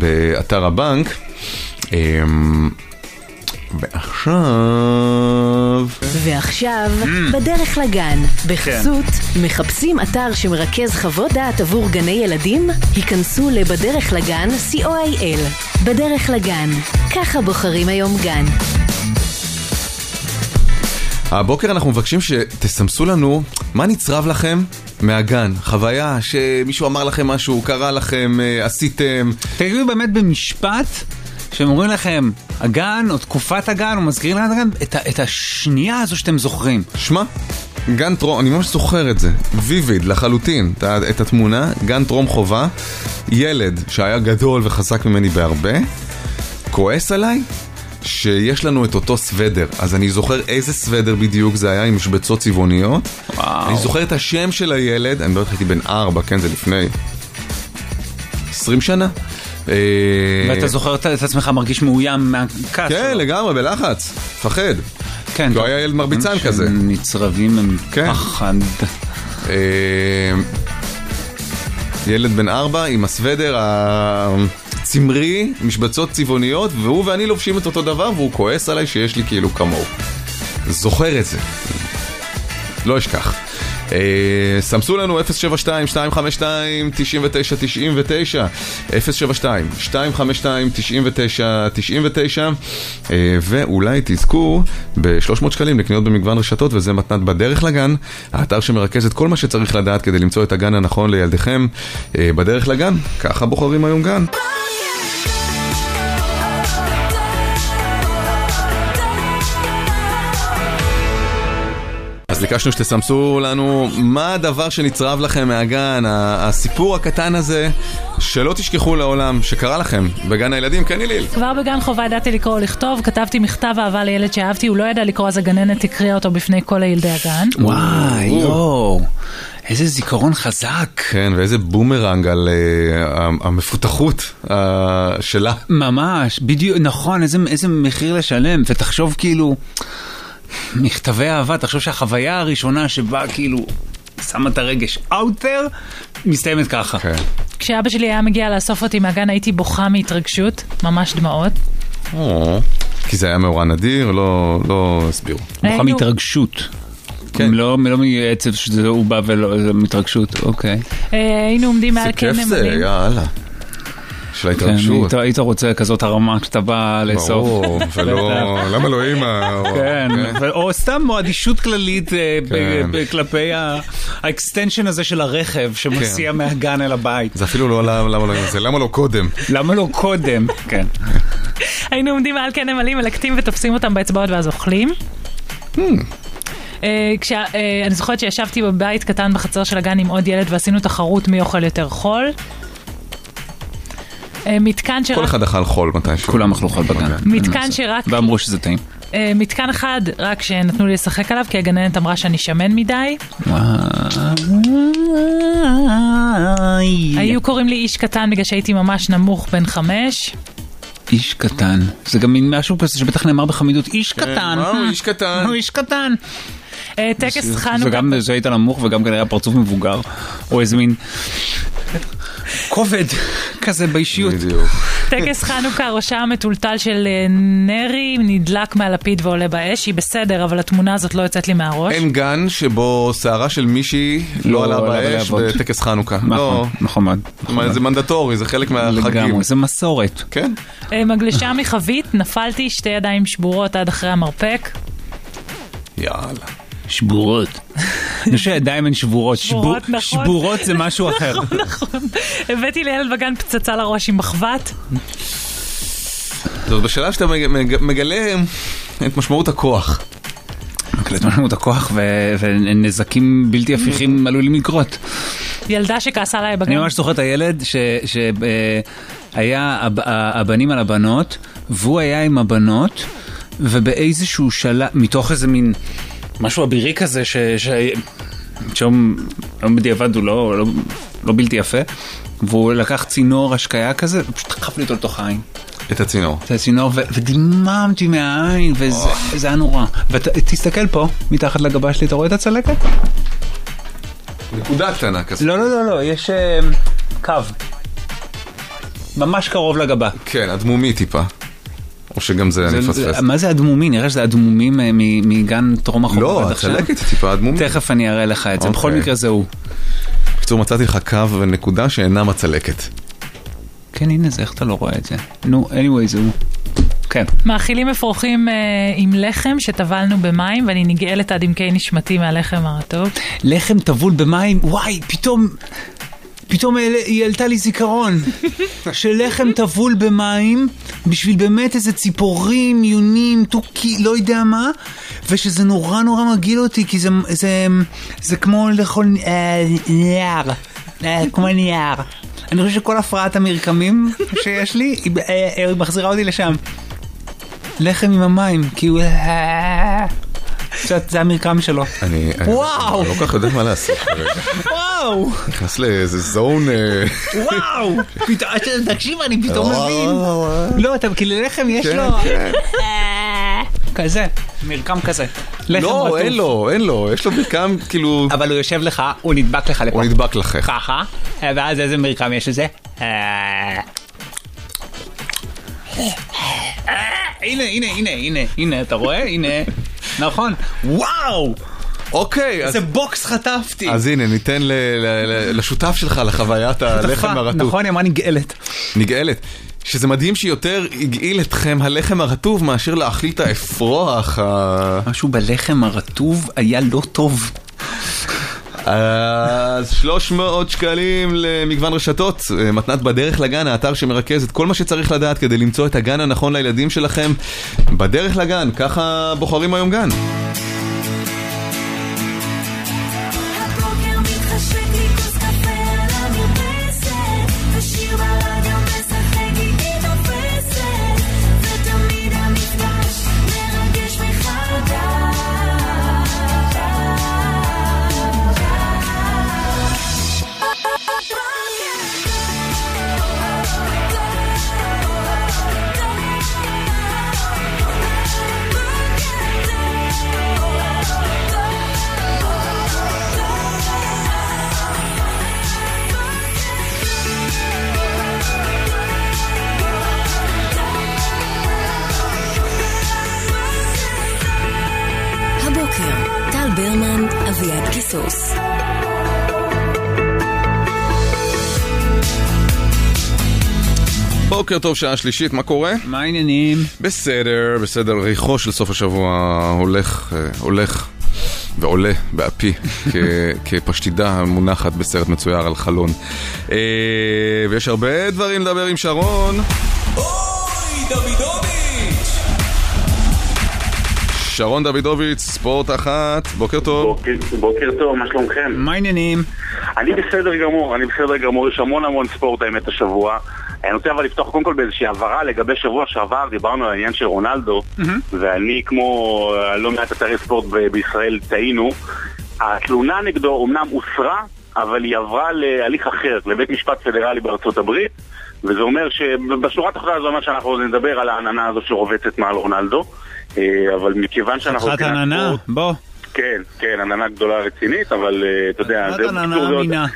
באתר הבנק. ועכשיו ועכשיו, בדרך לגן, בחסות, מחפשים אתר שמרכז חוות דעת עבור גני ילדים? היכנסו לבדרך לגן co.il. בדרך לגן, ככה בוחרים היום גן. הבוקר אנחנו מבקשים שתסמסו לנו מה נצרב לכם מהגן, חוויה שמישהו אמר לכם משהו, קרה לכם, עשיתם. תגידו באמת במשפט שהם אומרים לכם, הגן או תקופת הגן או מזכירים לכם הגן, את השנייה הזו שאתם זוכרים. שמע, גן טרום, אני ממש זוכר את זה, ויביד לחלוטין, את התמונה, גן טרום חובה, ילד שהיה גדול וחזק ממני בהרבה, כועס עליי שיש לנו את אותו סוודר. אז אני זוכר איזה סוודר בדיוק זה היה עם משבצות צבעוניות. אני זוכר את השם של הילד, אני לא יודעת, הייתי בן 4, כן, זה לפני 20 שנה. ואתה זוכר את עצמך מרגיש מאוים מהכעס? כן, לגמרי, בלחץ, פחד. כן, לא היה ילד מרביצן כזה. נצרבים הם פחד. ילד בן 4 עם הסוודר צמרי, משבצות צבעוניות, והוא ואני לובשים את אותו דבר, והוא כועס עליי שיש לי כאילו כמוהו. זוכר את זה. לא אשכח. סמסו לנו 072-252-9999 072-252-9999 ואולי תזכו ב-300 שקלים לקניות במגוון רשתות, וזה מתנת בדרך לגן, האתר שמרכז את כל מה שצריך לדעת כדי למצוא את הגן הנכון לילדיכם. בדרך לגן, ככה בוחרים היום גן. אז ביקשנו שתסמסו לנו מה הדבר שנצרב לכם מהגן, הסיפור הקטן הזה שלא תשכחו לעולם, שקרה לכם בגן הילדים. כן, איליל. כבר בגן חובה ידעתי לקרוא לכתוב, כתבתי מכתב אהבה לילד שאהבתי, הוא לא ידע לקרוא, אז הגננת הקריאה אותו בפני כל הילדי הגן. וואי, יואו, איזה זיכרון חזק. כן, ואיזה בומרנג על המפותחות שלה. ממש, בדיוק, נכון, איזה מחיר לשלם, ותחשוב כאילו מכתבי אהבה, תחשוב שהחוויה הראשונה שבה כאילו שמה את הרגש out there, מסתיימת ככה. כשאבא שלי היה מגיע לאסוף אותי מהגן, הייתי בוכה מהתרגשות, ממש דמעות. כי זה היה מאורע נדיר, לא הסבירו. בוכה מהתרגשות. לא מעצב שהוא בא ולא מתרגשות, אוקיי. היינו עומדים מעל כן נמלים. זה כיף זה, יאללה. של ההתרגשות. היית רוצה כזאת הרמה כשאתה בא לאסוף. ולא, למה לא אימא? כן, או סתם אדישות כללית כלפי האקסטנשן הזה של הרכב שמסיע מהגן אל הבית. זה אפילו לא למה לא אימא, זה למה לא קודם. למה לא קודם, כן. היינו עומדים מעל כן נמלים, מלקטים ותופסים אותם באצבעות ואז אוכלים. אני זוכרת שישבתי בבית קטן בחצר של הגן עם עוד ילד ועשינו תחרות מי אוכל יותר חול. מתקן שרק... כל אחד אכל חול מתישהו. כולם אכלו חול בגן. מתקן שרק... ואמרו שזה טעים. מתקן אחד רק שנתנו לי לשחק עליו, כי הגננת אמרה שאני שמן מדי. היו קוראים לי איש קטן בגלל שהייתי ממש נמוך בן 5. איש קטן. זה גם משהו שבטח נאמר בחמידות. איש קטן. איש קטן. איש קטן. טקס חנוכה. וגם זה היית נמוך וגם כנראה פרצוף מבוגר. או איזה מין כובד כזה באישיות. טקס חנוכה, ראשה המטולטל של נרי נדלק מהלפיד ועולה באש. היא בסדר, אבל התמונה הזאת לא יוצאת לי מהראש. אין גן שבו שערה של מישהי לא עלה באש בטקס חנוכה. נכון מאוד. זה מנדטורי, זה חלק מהחגים. זה מסורת. כן. מגלשה מחבית, נפלתי, 2 ידיים שבורות עד אחרי המרפק. יאללה. שבורות. אני חושב שהידיים הן שבורות. שבורות זה משהו אחר. נכון. הבאתי לילד בגן פצצה לראש עם מחבת. זאת בשלב שאתה מגלה את משמעות הכוח. מגלה את משמעות הכוח ונזקים בלתי הפיכים עלולים לקרות. ילדה שכעסה עליי בגן. אני ממש זוכר את הילד שהיה הבנים על הבנות, והוא היה עם הבנות, ובאיזשהו שלב, מתוך איזה מין משהו אבירי כזה, שהיום בדיעבד הוא לא בלתי יפה, והוא לקח צינור השקיה כזה, ופשוט דחף לי אותו לתוך העין. את הצינור. את הצינור, ודיממתי מהעין, וזה היה נורא. ותסתכל פה, מתחת לגבה שלי, אתה רואה את הצלקת? נקודה קטנה כזה. לא, יש קו. ממש קרוב לגבה. כן, הדמומי טיפה. או שגם זה אני מפספס? מה זה אדמומי? נראה שזה אדמומים מגן טרום החורף. לא, הצלקת היא טיפה אדמומי. תכף אני אראה לך את זה, בכל מקרה זהו. בקיצור, מצאתי לך קו ונקודה שאינה מצלקת. כן, הנה זה, איך אתה לא רואה את זה? נו, anyway, זהו. כן. מאכילים אפרוחים עם לחם שטבלנו במים, ואני נגאלת עד עמקי נשמתי מהלחם הרטוב. לחם טבול במים, וואי, פתאום היא העלתה לי זיכרון של לחם טבול במים בשביל באמת איזה ציפורים, יונים, תוקי, לא יודע מה, ושזה נורא נורא מגיל אותי, כי זה כמו לאכול נייר, כמו נייר. אני חושב שכל הפרעת המרקמים שיש לי, היא מחזירה אותי לשם. לחם עם המים, כי הוא... זה המרקם שלו. וואו! אני לא כך יודע מה לעשות. וואו! נכנס לאיזה זון... וואו! תקשיב, אני פתאום מבין. לא, כי ללחם יש לו... כזה, מרקם כזה. לא, אין לו, יש לו מרקם כאילו... אבל הוא יושב לך, הוא נדבק לך לפה. הוא נדבק לך. ככה, ואז איזה מרקם יש לזה? הנה, אתה רואה? הנה, נכון. וואו! אוקיי. איזה בוקס חטפתי. אז הנה, ניתן לשותף שלך לחוויית הלחם הרטוב. נכון, היא אמרה נגאלת. נגאלת. שזה מדהים שיותר הגעיל אתכם הלחם הרטוב מאשר להאכיל את האפרוח. משהו בלחם הרטוב היה לא טוב. אז 300 שקלים למגוון רשתות, מתנת בדרך לגן, האתר שמרכז את כל מה שצריך לדעת כדי למצוא את הגן הנכון לילדים שלכם. בדרך לגן, ככה בוחרים היום גן. ברמן, אביעד קיסוס. בוקר טוב, שעה שלישית, מה קורה? מה העניינים? בסדר, ריחו של סוף השבוע הולך ועולה באפי כפשטידה מונחת בסרט מצויר על חלון. ויש הרבה דברים לדבר עם שרון. אוי, דוידוביץ'! שרון דוידוביץ', ספורט אחת, בוקר טוב. בוקר טוב, מה שלומכם? מה העניינים? אני בסדר גמור, יש המון ספורט האמת השבוע. אני רוצה אבל לפתוח קודם כל באיזושהי הבהרה לגבי שבוע שעבר, דיברנו על העניין של רונלדו, ואני כמו לא מעט אתרי ספורט בישראל טעינו. התלונה נגדו אומנם הוסרה, אבל היא עברה להליך אחר, לבית משפט פדרלי בארצות הברית, וזה אומר שבשורה התחתונה זה אומר שאנחנו נדבר על העננה הזו שרובצת מעל רונלדו, אבל מכיוון שאנחנו... חתיכת עננה, בוא. כן, עננה גדולה רצינית, אבל אתה יודע... חתיכת עננה אמינה.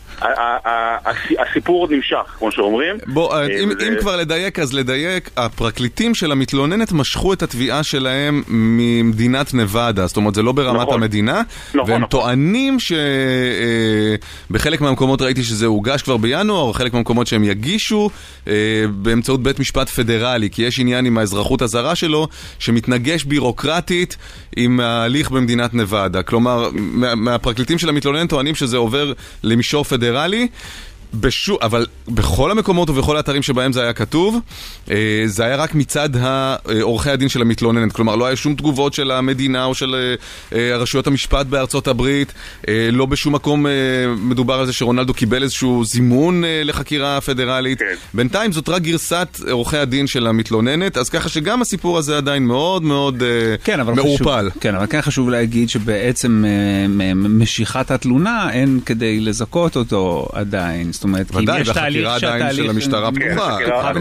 הסיפור עוד נמשך, כמו שאומרים. בוא, אם כבר לדייק, אז לדייק, הפרקליטים של המתלוננת משכו את התביעה שלהם ממדינת נבדה, זאת אומרת, זה לא ברמת המדינה, והם טוענים שבחלק מהמקומות ראיתי שזה הוגש כבר בינואר, או חלק מהמקומות שהם יגישו באמצעות בית משפט פדרלי, כי יש עניין עם האזרחות הזרה שלו, שמתנגש בירוקרטית עם ההליך במדינת נבדה. כלומר, מהפרקליטים של המתלוננת טוענים שזה עובר למישור פדרלי, אבל בכל המקומות ובכל האתרים שבהם זה היה כתוב, זה היה רק מצד עורכי הדין של המתלוננת. כלומר, לא היה שום תגובות של המדינה או של הרשויות המשפט בארצות הברית. לא בשום מקום מדובר על זה שרונלדו קיבל איזשהו זימון לחקירה פדרלית. בינתיים זאת רק גרסת עורכי הדין של המתלוננת, אז ככה שגם הסיפור הזה עדיין מאוד מאוד מעורפל. כן, אבל כן חשוב להגיד שבעצם משיכת התלונה אין כדי לזכות אותו עדיין. זאת אומרת, ודאי, והחקירה עדיין של המשטרה פתוחה.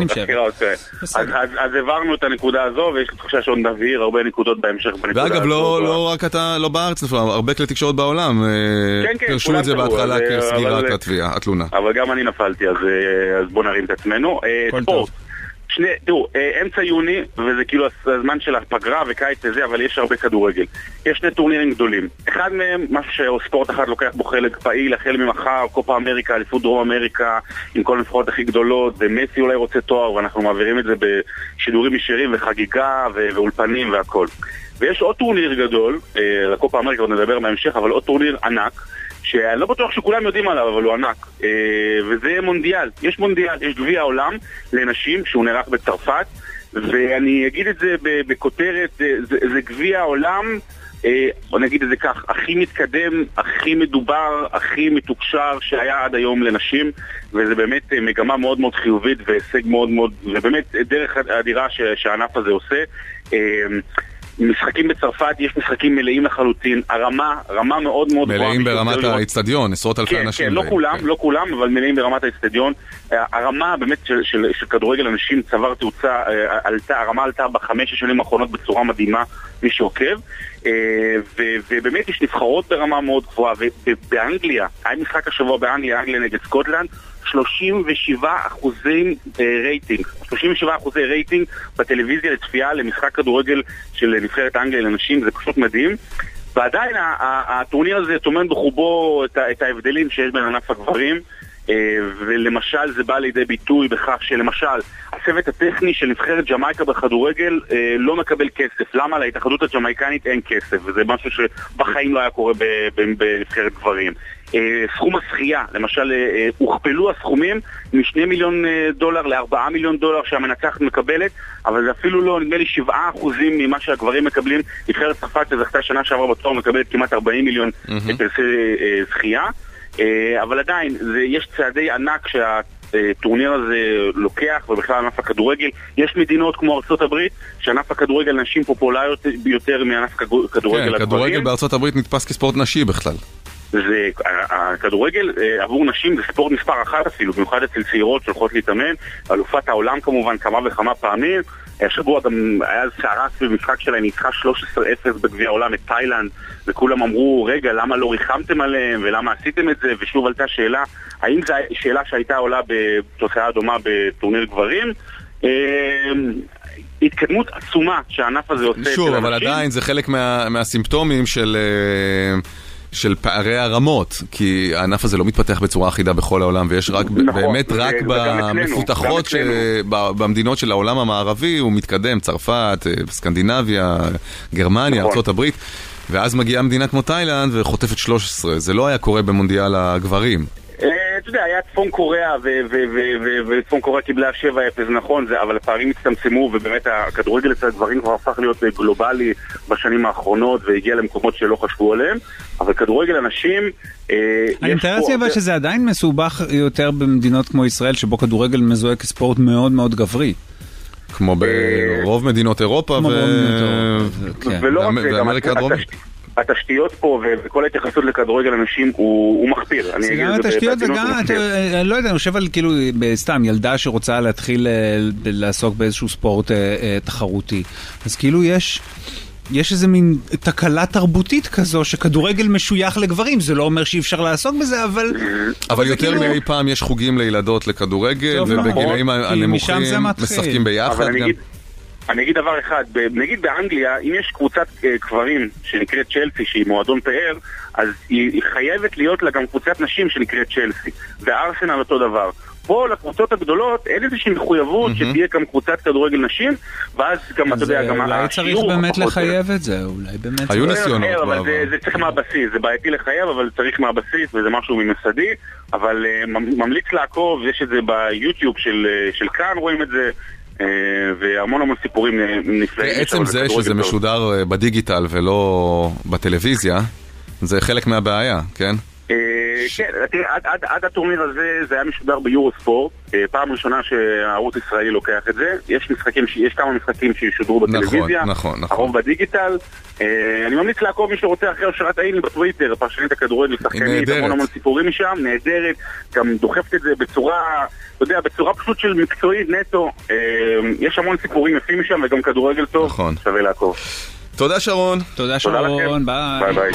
אז העברנו את הנקודה הזו, ויש לי תחושה שעוד נבהיר הרבה נקודות בהמשך. ואגב, לא רק אתה, לא בארץ, הרבה כלי תקשורת בעולם פרשו את זה בהתחלה כסגירת התביעה, התלונה. אבל גם אני נפלתי, אז בוא נרים את עצמנו. ספורט. תראו, אמצע יוני, וזה כאילו הזמן של הפגרה וקיץ וזה, אבל יש הרבה כדורגל. יש שני טורנירים גדולים. אחד מהם, משהו שספורט אחד לוקח בו חלק פעיל, החל ממחר, קופה אמריקה, אליפות דרום אמריקה, עם כל הנבחרות הכי גדולות, ומסי אולי רוצה תואר, ואנחנו מעבירים את זה בשידורים ישירים וחגיגה ואולפנים והכל. ויש עוד טורניר גדול, לקופה אמריקה עוד נדבר בהמשך, אבל עוד טורניר ענק, שאני לא בטוח שכולם יודעים עליו, אבל הוא ענק. וזה מונדיאל. יש מונדיאל, יש גביע העולם לנשים, שהוא נערך בצרפת, ואני אגיד את זה בכותרת, זה גביע העולם, או נגיד את זה כך, הכי מתקדם, הכי מדובר, הכי מתוקשר שהיה עד היום לנשים, וזה באמת מגמה מאוד מאוד חיובית והישג מאוד מאוד, ובאמת דרך אדירה שהענף הזה עושה. משחקים בצרפת, יש משחקים מלאים לחלוטין, רמה מאוד מאוד גבוהה. מלאים ברמת האצטדיון, עשרות אלפי אנשים. כן, לא כולם, אבל מלאים ברמת האצטדיון. הרמה באמת של כדורגל אנשים צבר תאוצה, הרמה עלתה בחמש השנים האחרונות בצורה מדהימה, מי שעוקב, ובאמת יש נבחרות ברמה מאוד גבוהה, ובאנגליה, היה משחק השבוע באנגליה, אנגליה נגד סקוטלנד, 37% רייטינג, 37% רייטינג בטלוויזיה לצפייה למשחק כדורגל של נבחרת אנגליה לנשים, זה פשוט מדהים. ועדיין הטורניר הזה טומן בחובו את ההבדלים שיש בין ענף הגברים, ולמשל זה בא לידי ביטוי בכך שלמשל הצוות הטכני של נבחרת ג'מייקה בכדורגל לא מקבל כסף. למה? להתאחדות הג'מייקנית אין כסף, וזה משהו שבחיים לא היה קורה בנבחרת גברים. סכום השחייה, למשל, הוכפלו הסכומים מ$2 מיליון ל$4 מיליון שהמנצחת מקבלת, אבל זה אפילו לא, נדמה לי 7% ממה שהגברים מקבלים. נבחרת צרפת שזכתה שנה שעברה בתואר מקבלת כמעט 40 מיליון פרסי שחייה, אבל עדיין יש צעדי ענק שהטורניר הזה לוקח, ובכלל ענף הכדורגל. יש מדינות כמו ארצות הברית שענף הכדורגל נשים פופולרי יותר מענף כדורגל הגברים. כדורגל בארצות הברית נתפס כספורט נשי בכלל. הכדורגל עבור נשים זה ספורט מספר אחת אפילו, במיוחד אצל צעירות שהולכות להתאמן. אלופת העולם כמובן כמה וכמה פעמים. השבוע גם היה סערה סביב משחק שלהם, ניצחה 13-0 בגביע העולם את תאילנד, וכולם אמרו, רגע, למה לא ריחמתם עליהם ולמה עשיתם את זה? ושוב עלתה שאלה, האם זו שאלה שהייתה עולה בתוצאה דומה בטורניר גברים? התקדמות עצומה שהענף הזה עושה. שוב, אבל עדיין זה חלק מהסימפטומים של פערי הרמות, כי הענף הזה לא מתפתח בצורה אחידה בכל העולם, ויש רק, באמת רק במפותחות במדינות של העולם המערבי הוא מתקדם, צרפת, סקנדינביה, גרמניה, ארצות הברית, ואז מגיעה מדינה כמו תאילנד וחוטפת 13. זה לא היה קורה במונדיאל הגברים. אתה יודע, היה צפון קוריאה, וצפון קוריאה קיבלה 7-0, נכון, אבל הפערים הצטמצמו, ובאמת הכדורגל אצל הגברים כבר הפך להיות גלובלי בשנים האחרונות, והגיע למקומות שלא חשבו עליהם, אבל כדורגל אנשים... אני מתאר לעצמי אבל שזה עדיין מסובך יותר במדינות כמו ישראל, שבו כדורגל מזוהה כספורט מאוד מאוד גברי. כמו ברוב מדינות אירופה ואמריקה הדרומית. התשתיות פה וכל ההתייחסות לכדורגל אנשים הוא מחפיר. גם התשתיות וגם, אני לא יודע, אני חושב על כאילו, סתם, ילדה שרוצה להתחיל לעסוק באיזשהו ספורט תחרותי. אז כאילו יש איזה מין תקלה תרבותית כזו שכדורגל משוייך לגברים, זה לא אומר שאי אפשר לעסוק בזה, אבל יותר מאי פעם יש חוגים לילדות לכדורגל, ובגילאים הנמוכים משחקים ביחד גם. אני אגיד דבר אחד, נגיד באנגליה, אם יש קבוצת גברים שנקראת צ'לסי, שהיא מועדון פאר, אז היא חייבת להיות לה גם קבוצת נשים שנקראת צ'לסי, וארסנל אותו דבר. פה לקבוצות הגדולות אין איזושהי מחויבות שתהיה גם קבוצת כדורגל נשים, ואז גם, אתה יודע, גם אולי צריך באמת לחייב את זה, אולי באמת... היו ניסיונות בעבר. זה צריך מהבסיס, זה בעייתי לחייב, אבל צריך מהבסיס, וזה משהו ממסדי, אבל ממליץ לעקוב, יש את זה ביוטיוב של כאן, רואים את זה, והמון סיפורים נפלאים. עצם זה שזה משודר בדיגיטל ולא בטלוויזיה, זה חלק מהבעיה, כן? כן, עד הטורניר הזה זה היה משודר ביורוספורט, פעם ראשונה שהערוץ ישראלי לוקח את זה. יש כמה משחקים שישודרו בטלוויזיה, הרוב בדיגיטל. אני ממליץ לעקוב מי שרוצה אחרי אושרת העיני בטוויטר, פרשנית הכדורגל, שחקנית, המון סיפורים משם, נהדרת, גם דוחפת את זה בצורה, אתה יודע, בצורה פשוט של מקצועית נטו. יש המון סיפורים יפים משם וגם כדורגל טוב, שווה לעקוב. תודה שרון. תודה שרון, ביי. ביי.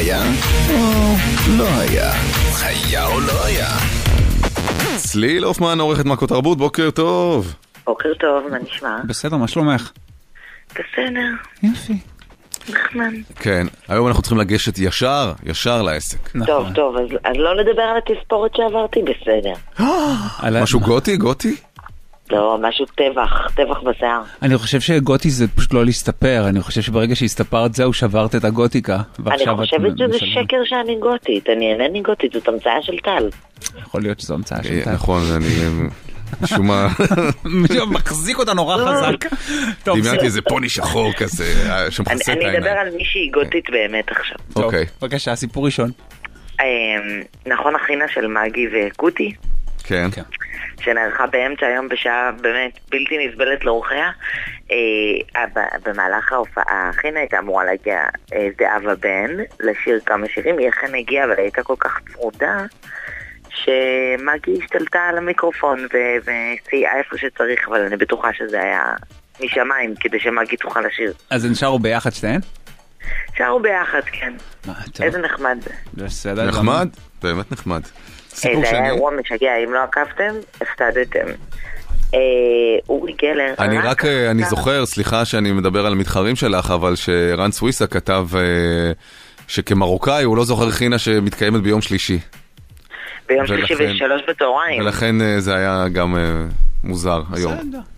היה או לא היה? היה או לא היה? צליל הופמן, עורכת מאקו תרבות, בוקר טוב. בוקר טוב, מה נשמע? בסדר, מה שלומך? בסדר. יופי. נחמד. כן, היום אנחנו צריכים לגשת ישר לעסק. טוב, אז לא לדבר על התספורת שעברתי, בסדר. משהו גותי? לא, משהו טבח בשיער. אני חושב שגותי זה פשוט לא להסתפר, אני חושב שברגע שהסתפרת זהו שברת את הגותיקה. אני חושבת שזה שקר שאני גותית, אני אינני גותית, זאת המצאה של טל. יכול להיות שזו המצאה של טל. נכון, אני משום מה... מחזיק אותה נורא חזק. דמיינתי איזה פוני שחור כזה, שמחסה את העיניים. אני אדבר על מישהי גותית באמת עכשיו. אוקיי. בבקשה, סיפור ראשון. נכון החינה של מגי וקוטי? כן. שנערכה באמצע היום בשעה באמת בלתי נסבלת לאורחיה. במהלך ההופעה החינה הייתה אמורה להגיע זהבה בן לשיר כמה שירים, היא אכן הגיעה אבל הייתה כל כך צרודה שמגי השתלטה על המיקרופון וסייעה איפה שצריך, אבל אני בטוחה שזה היה משמיים כדי שמגי תוכל לשיר. אז הן שרו ביחד שתיהן? שרו ביחד, כן. איזה נחמד. נחמד? באמת נחמד. זה היה אירוע משגע, אם לא עקבתם, הפתעתם. אורי גלר... אני זוכר, סליחה שאני מדבר על המתחרים שלך, אבל שרן סוויסה כתב שכמרוקאי הוא לא זוכר חינה שמתקיימת ביום שלישי. ביום שלישי ב3 בצהריים. ולכן זה היה גם מוזר היום.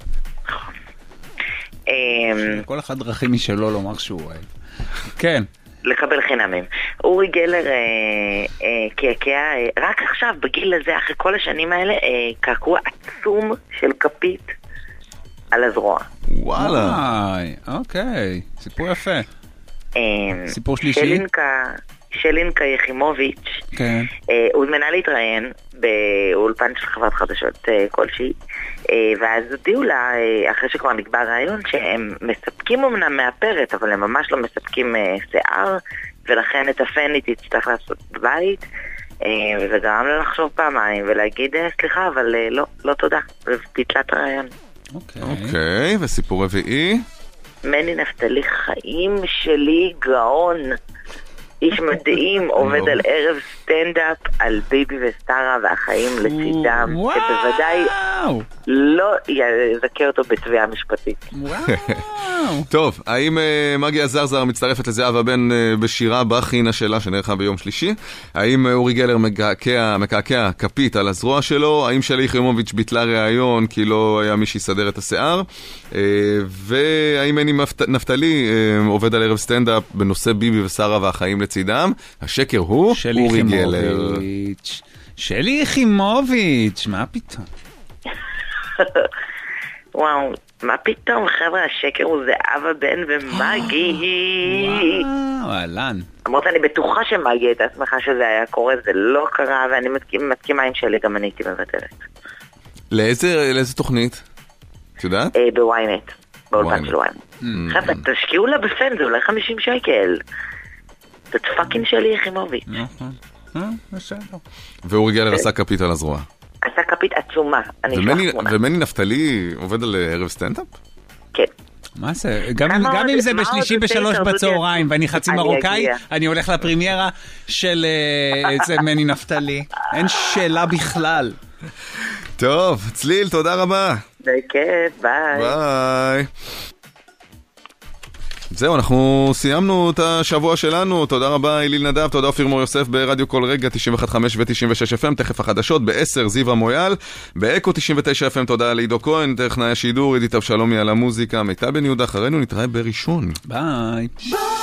כל אחד דרכים משלו לומר שהוא אוהב. כן. לקבל חינמים. אורי גלר קעקע, רק עכשיו בגיל הזה, אחרי כל השנים האלה, קעקוע עצום של כפית על הזרוע. וואלה. אוקיי, סיפור יפה. סיפור שלישי? שלינקה יחימוביץ', הוזמנה להתראיין באולפן של חברת חדשות כלשהי, ואז הודיעו לה, אחרי שכבר נקבע רעיון, שהם מספקים אמנם מאפרת, אבל הם ממש לא מספקים שיער, ולכן את הפנית תצטרך לעשות בבית, וזה גרם לה לחשוב פעמיים ולהגיד סליחה, אבל לא תודה, וביטלה את הרעיון. אוקיי, וסיפור רביעי? מני נפתלי, חיים שלי גאון, איש מדהים, עובד על ערב סטנדאפ על ביבי וסטרה והחיים לצידם, שבוודאי לא יזכה אותו בתביעה משפטית. טוב, האם מגי עזרזר מצטרפת לזהבה בן בשירה בחינה שלה שנערכה ביום שלישי? האם אורי גלר מקעקע כפית על הזרוע שלו? האם שלי יחימוביץ' ביטלה ראיון כי לא היה מי שיסדר את השיער? והאם מני נפתלי עובד על ערב סטנדאפ בנושא ביבי ושרה והחיים לצידם? השקר הוא אורי גלר. שלי יחימוביץ', מה פתאום? וואו, מה פתאום, חבר'ה, השקר הוא זהבה בן ומגי. וואו, אלן. אמרת, אני בטוחה שמגי הייתה שמחה שזה היה קורה, זה לא קרה, ואני מסכימה עם שלי, גם אני הייתי מבטלת. לאיזה תוכנית? את יודעת? בוויינט, באולפן של וויינט. חבר'ה, תשקיעו לה בפן, זה אולי 50 שקל. זאת פאקינג שלי יחימוביץ'. בסדר. ואורי גלר עשה כפית על הזרוע. עשה כפית עצומה. ומני נפתלי עובד על ערב סטנדאפ? כן. מה זה? גם אם זה בשלישי ב3 בצהריים ואני חצי מרוקאי, אני הולך לפרימיירה של מני נפתלי. אין שאלה בכלל. טוב, צליל, תודה רבה. בכיף, ביי. ביי. זהו, אנחנו סיימנו את השבוע שלנו. תודה רבה איליל נדב, תודה אופיר מור יוסף ברדיו כל רגע 91.5 ו-96 FM, תכף החדשות ב-10 זיו מויאל, באקו 99 FM, תודה לעידו כהן, טכנאי השידור, עידית אבשלומי על המוזיקה, מיטל בן יהודה, אחרינו נתראה בראשון. ביי.